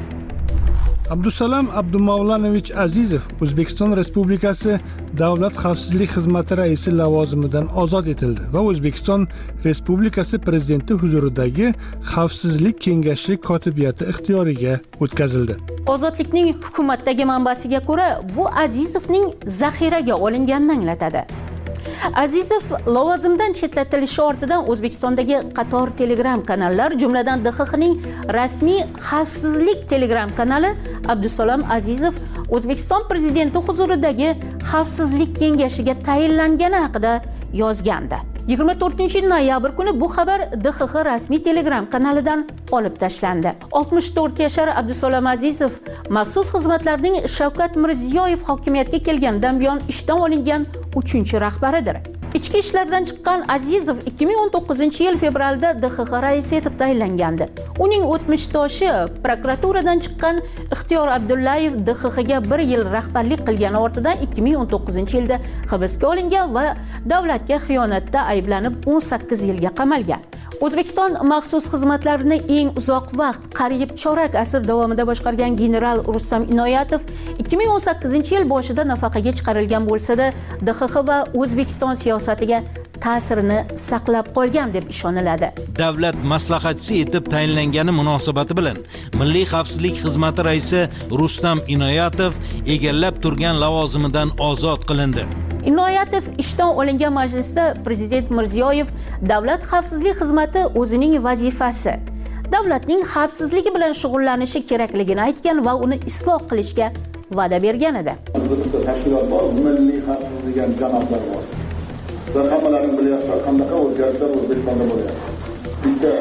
Abdusalom Abdumavlanovich Azizov O'zbekiston Respublikasi Davlat xavfsizlik xizmati raisi lavozimidan ozod etildi va O'zbekiston Respublikasi prezidenti huzuridagi Xavfsizlik kengashi kotibiyati ixtiyoriga o'tkazildi. Ozodlikning hukumatdagi manbasiga ko'ra, bu Azizovning zaxiraga olinganini anglatadi. Azizov lavozimdan chetlatilishi ortidan O'zbekistondagi qator Telegram kanallar, jumladan DXXning rasmiy xavfsizlik Telegram kanali Abdusalom Azizov O'zbekiston prezidenti huzuridagi Xavfsizlik kengashiga tayinlangani haqida yozgandi. 24-noyabr kuni bu xabar DXX rasmiy Telegram kanalidan olib tashlandi. 64 yashar Abdusalom Azizov maxsus xizmatlarning Shavkat Mirziyoyev hokimiyatga kelganidan buyon ishdan olingan 3-rahbaridir. Ichki ishlardan chiqqan Azizov 2019-yil fevralda DXX raisi etib tayinlangandi. Uning o'tmishdoshi prokuraturadan chiqqan Ixtiyor Abdullayev DXXga 1 yil rahbarlik qilgani ortidan 2019-yilda hibsga olingan va davlatga xiyonatda ayblanib 18 yilga qamalgan. O'zbekiston maxsus xizmatlarini eng uzoq vaqt, qariyb chorak asr davomida boshqargan general Rustam Inoyatov 2018-yil boshida nafaqaga chiqarilgan bo'lsa-da, DXX va O'zbekiston siyosatiga ta'sirini saqlab qolgan deb ishoniladi. Davlat maslahatchisi etib tayinlangani munosabati bilan Milliy xavfsizlik xizmati raisi Rustam Inoyatov egallab turgan lavozimidan ozod qilindi. Inoyatov ishdan olingan majlisda Prezident Mirziyoyev Davlat xavfsizlik xizmati o'zining vazifasi, davlatning xavfsizligi bilan shug'ullanishi kerakligini aytgan va uni isloh qilishga va'da bergan edi. Tashkilot bor, milliy xavfsizlik degan janoblar bor. Sizlar hammalaring bilasizlar, qanday o'zgarishlar O'zbekistonda bo'lyapti. Bitta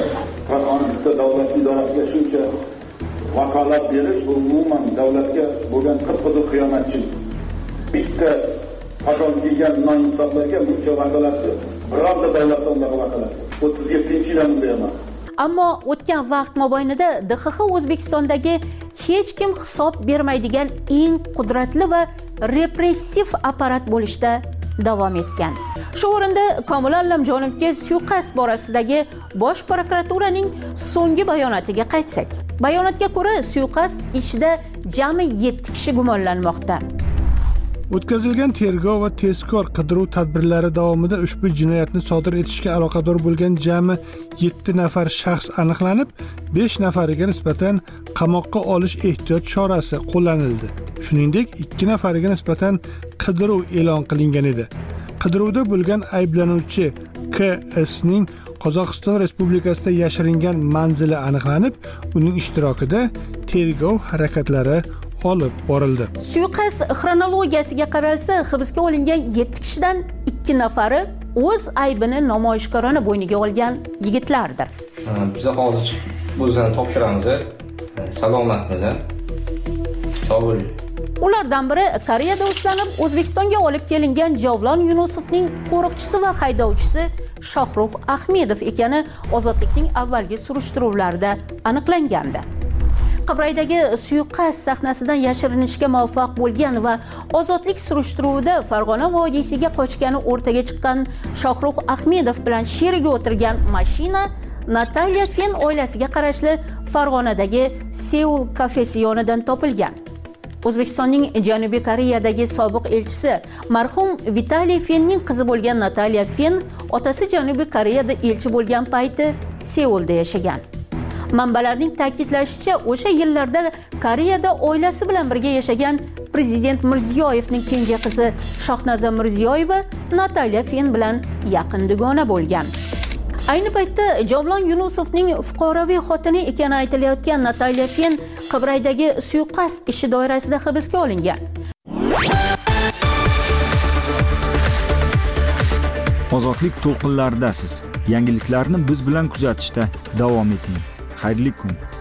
davlat idorasiga shuncha vakolat berish, bu umuman davlatga bo'lgan qip-qizil xiyonatchilik. Bitta qachon kelgan noinsoflarga buncha vakolatsiz. Bironta davlatda unday vakolat. 37-yildan bunday emas. Ammo o'tgan vaqt mobaynida DXX O'zbekistondagi hech kim hisob bermaydigan eng qudratli va repressiv apparat bo'lishda davom etgan. Shu o'rinda Komil Allamjonovga suiqasd borasidagi Bosh prokuraturaning so'nggi bayonotiga qaytsak. Bayonotga ko'ra, suiqasd ishida jami 7 kishi gumonlanmoqda. O'tkazilgan tergov va tezkor qidiruv tadbirlari davomida ushbu jinoyatni sodir etishga aloqador bo'lgan jami 7 nafar shaxs aniqlanib, 5 nafariga nisbatan qamoqqa olish ehtiyot chorasi qo'llanildi. Shuningdek, 2 nafariga nisbatan qidiruv e'lon qilingan edi. Qidiruvda bo'lgan ayblanuvchi KSning Qozog'iston Respublikasida yashiringan manzili aniqlanib, uning ishtirokida tergov harakatlari olib borildi. Suiqasd xronologiyasiga qaralsa, hibsga olingan 7 kishidan 2 nafari o'z aybini namoyishkorona bo'yniga olgan yigitlardir. Biz hozir o'zini topshiramiz. Salomatmilar. Sog' bo'ling. Ulardan biri Koreyada ushlanib, O'zbekistonga olib kelingan Javlon Yunusovning qo'riqchisi va haydovchisi Shohruh Ahmedov ekani ozodlikning avvalgi surishtiruvlarida aniqlangandi. Qibraydagi suiqasd sahnasidan yashirinishga muvaffaq bo'lgan va ozodlik surishtiruvida Farg'ona vodiysiga qochgani o'rtaga chiqqan Shohrux Ahmedov bilan sherigi o'tirgan mashina Natalya Fen oilasiga qarashli Farg'onadagi Seul kafesi yonidan topilgan. O'zbekistonning Janubiy Koreyadagi sobiq elchisi marhum Vitaliy Fenning qizi bo'lgan Natalya Fen otasi Janubiy Koreyada elchi bo'lgan payti Seulda yashagan. Manbalarning ta'kidlashicha, o'sha yillarda Koreyada oilasi bilan birga yashagan prezident Mirziyoyevning kenja qizi Shohnaza Mirziyoyeva Natalya Fen bilan yaqin dugona bo'lgan. Ayni paytda Javlon Yunusovning fuqaroviy xotini ekani aytilayotgan Natalya Fen Qibraydagi suiqasd ishi doirasida hibsga olingan. Ozodlik to'lqinlaridasiz. Yangiliklarni biz bilan kuzatishda davom eting. Xayrli kun.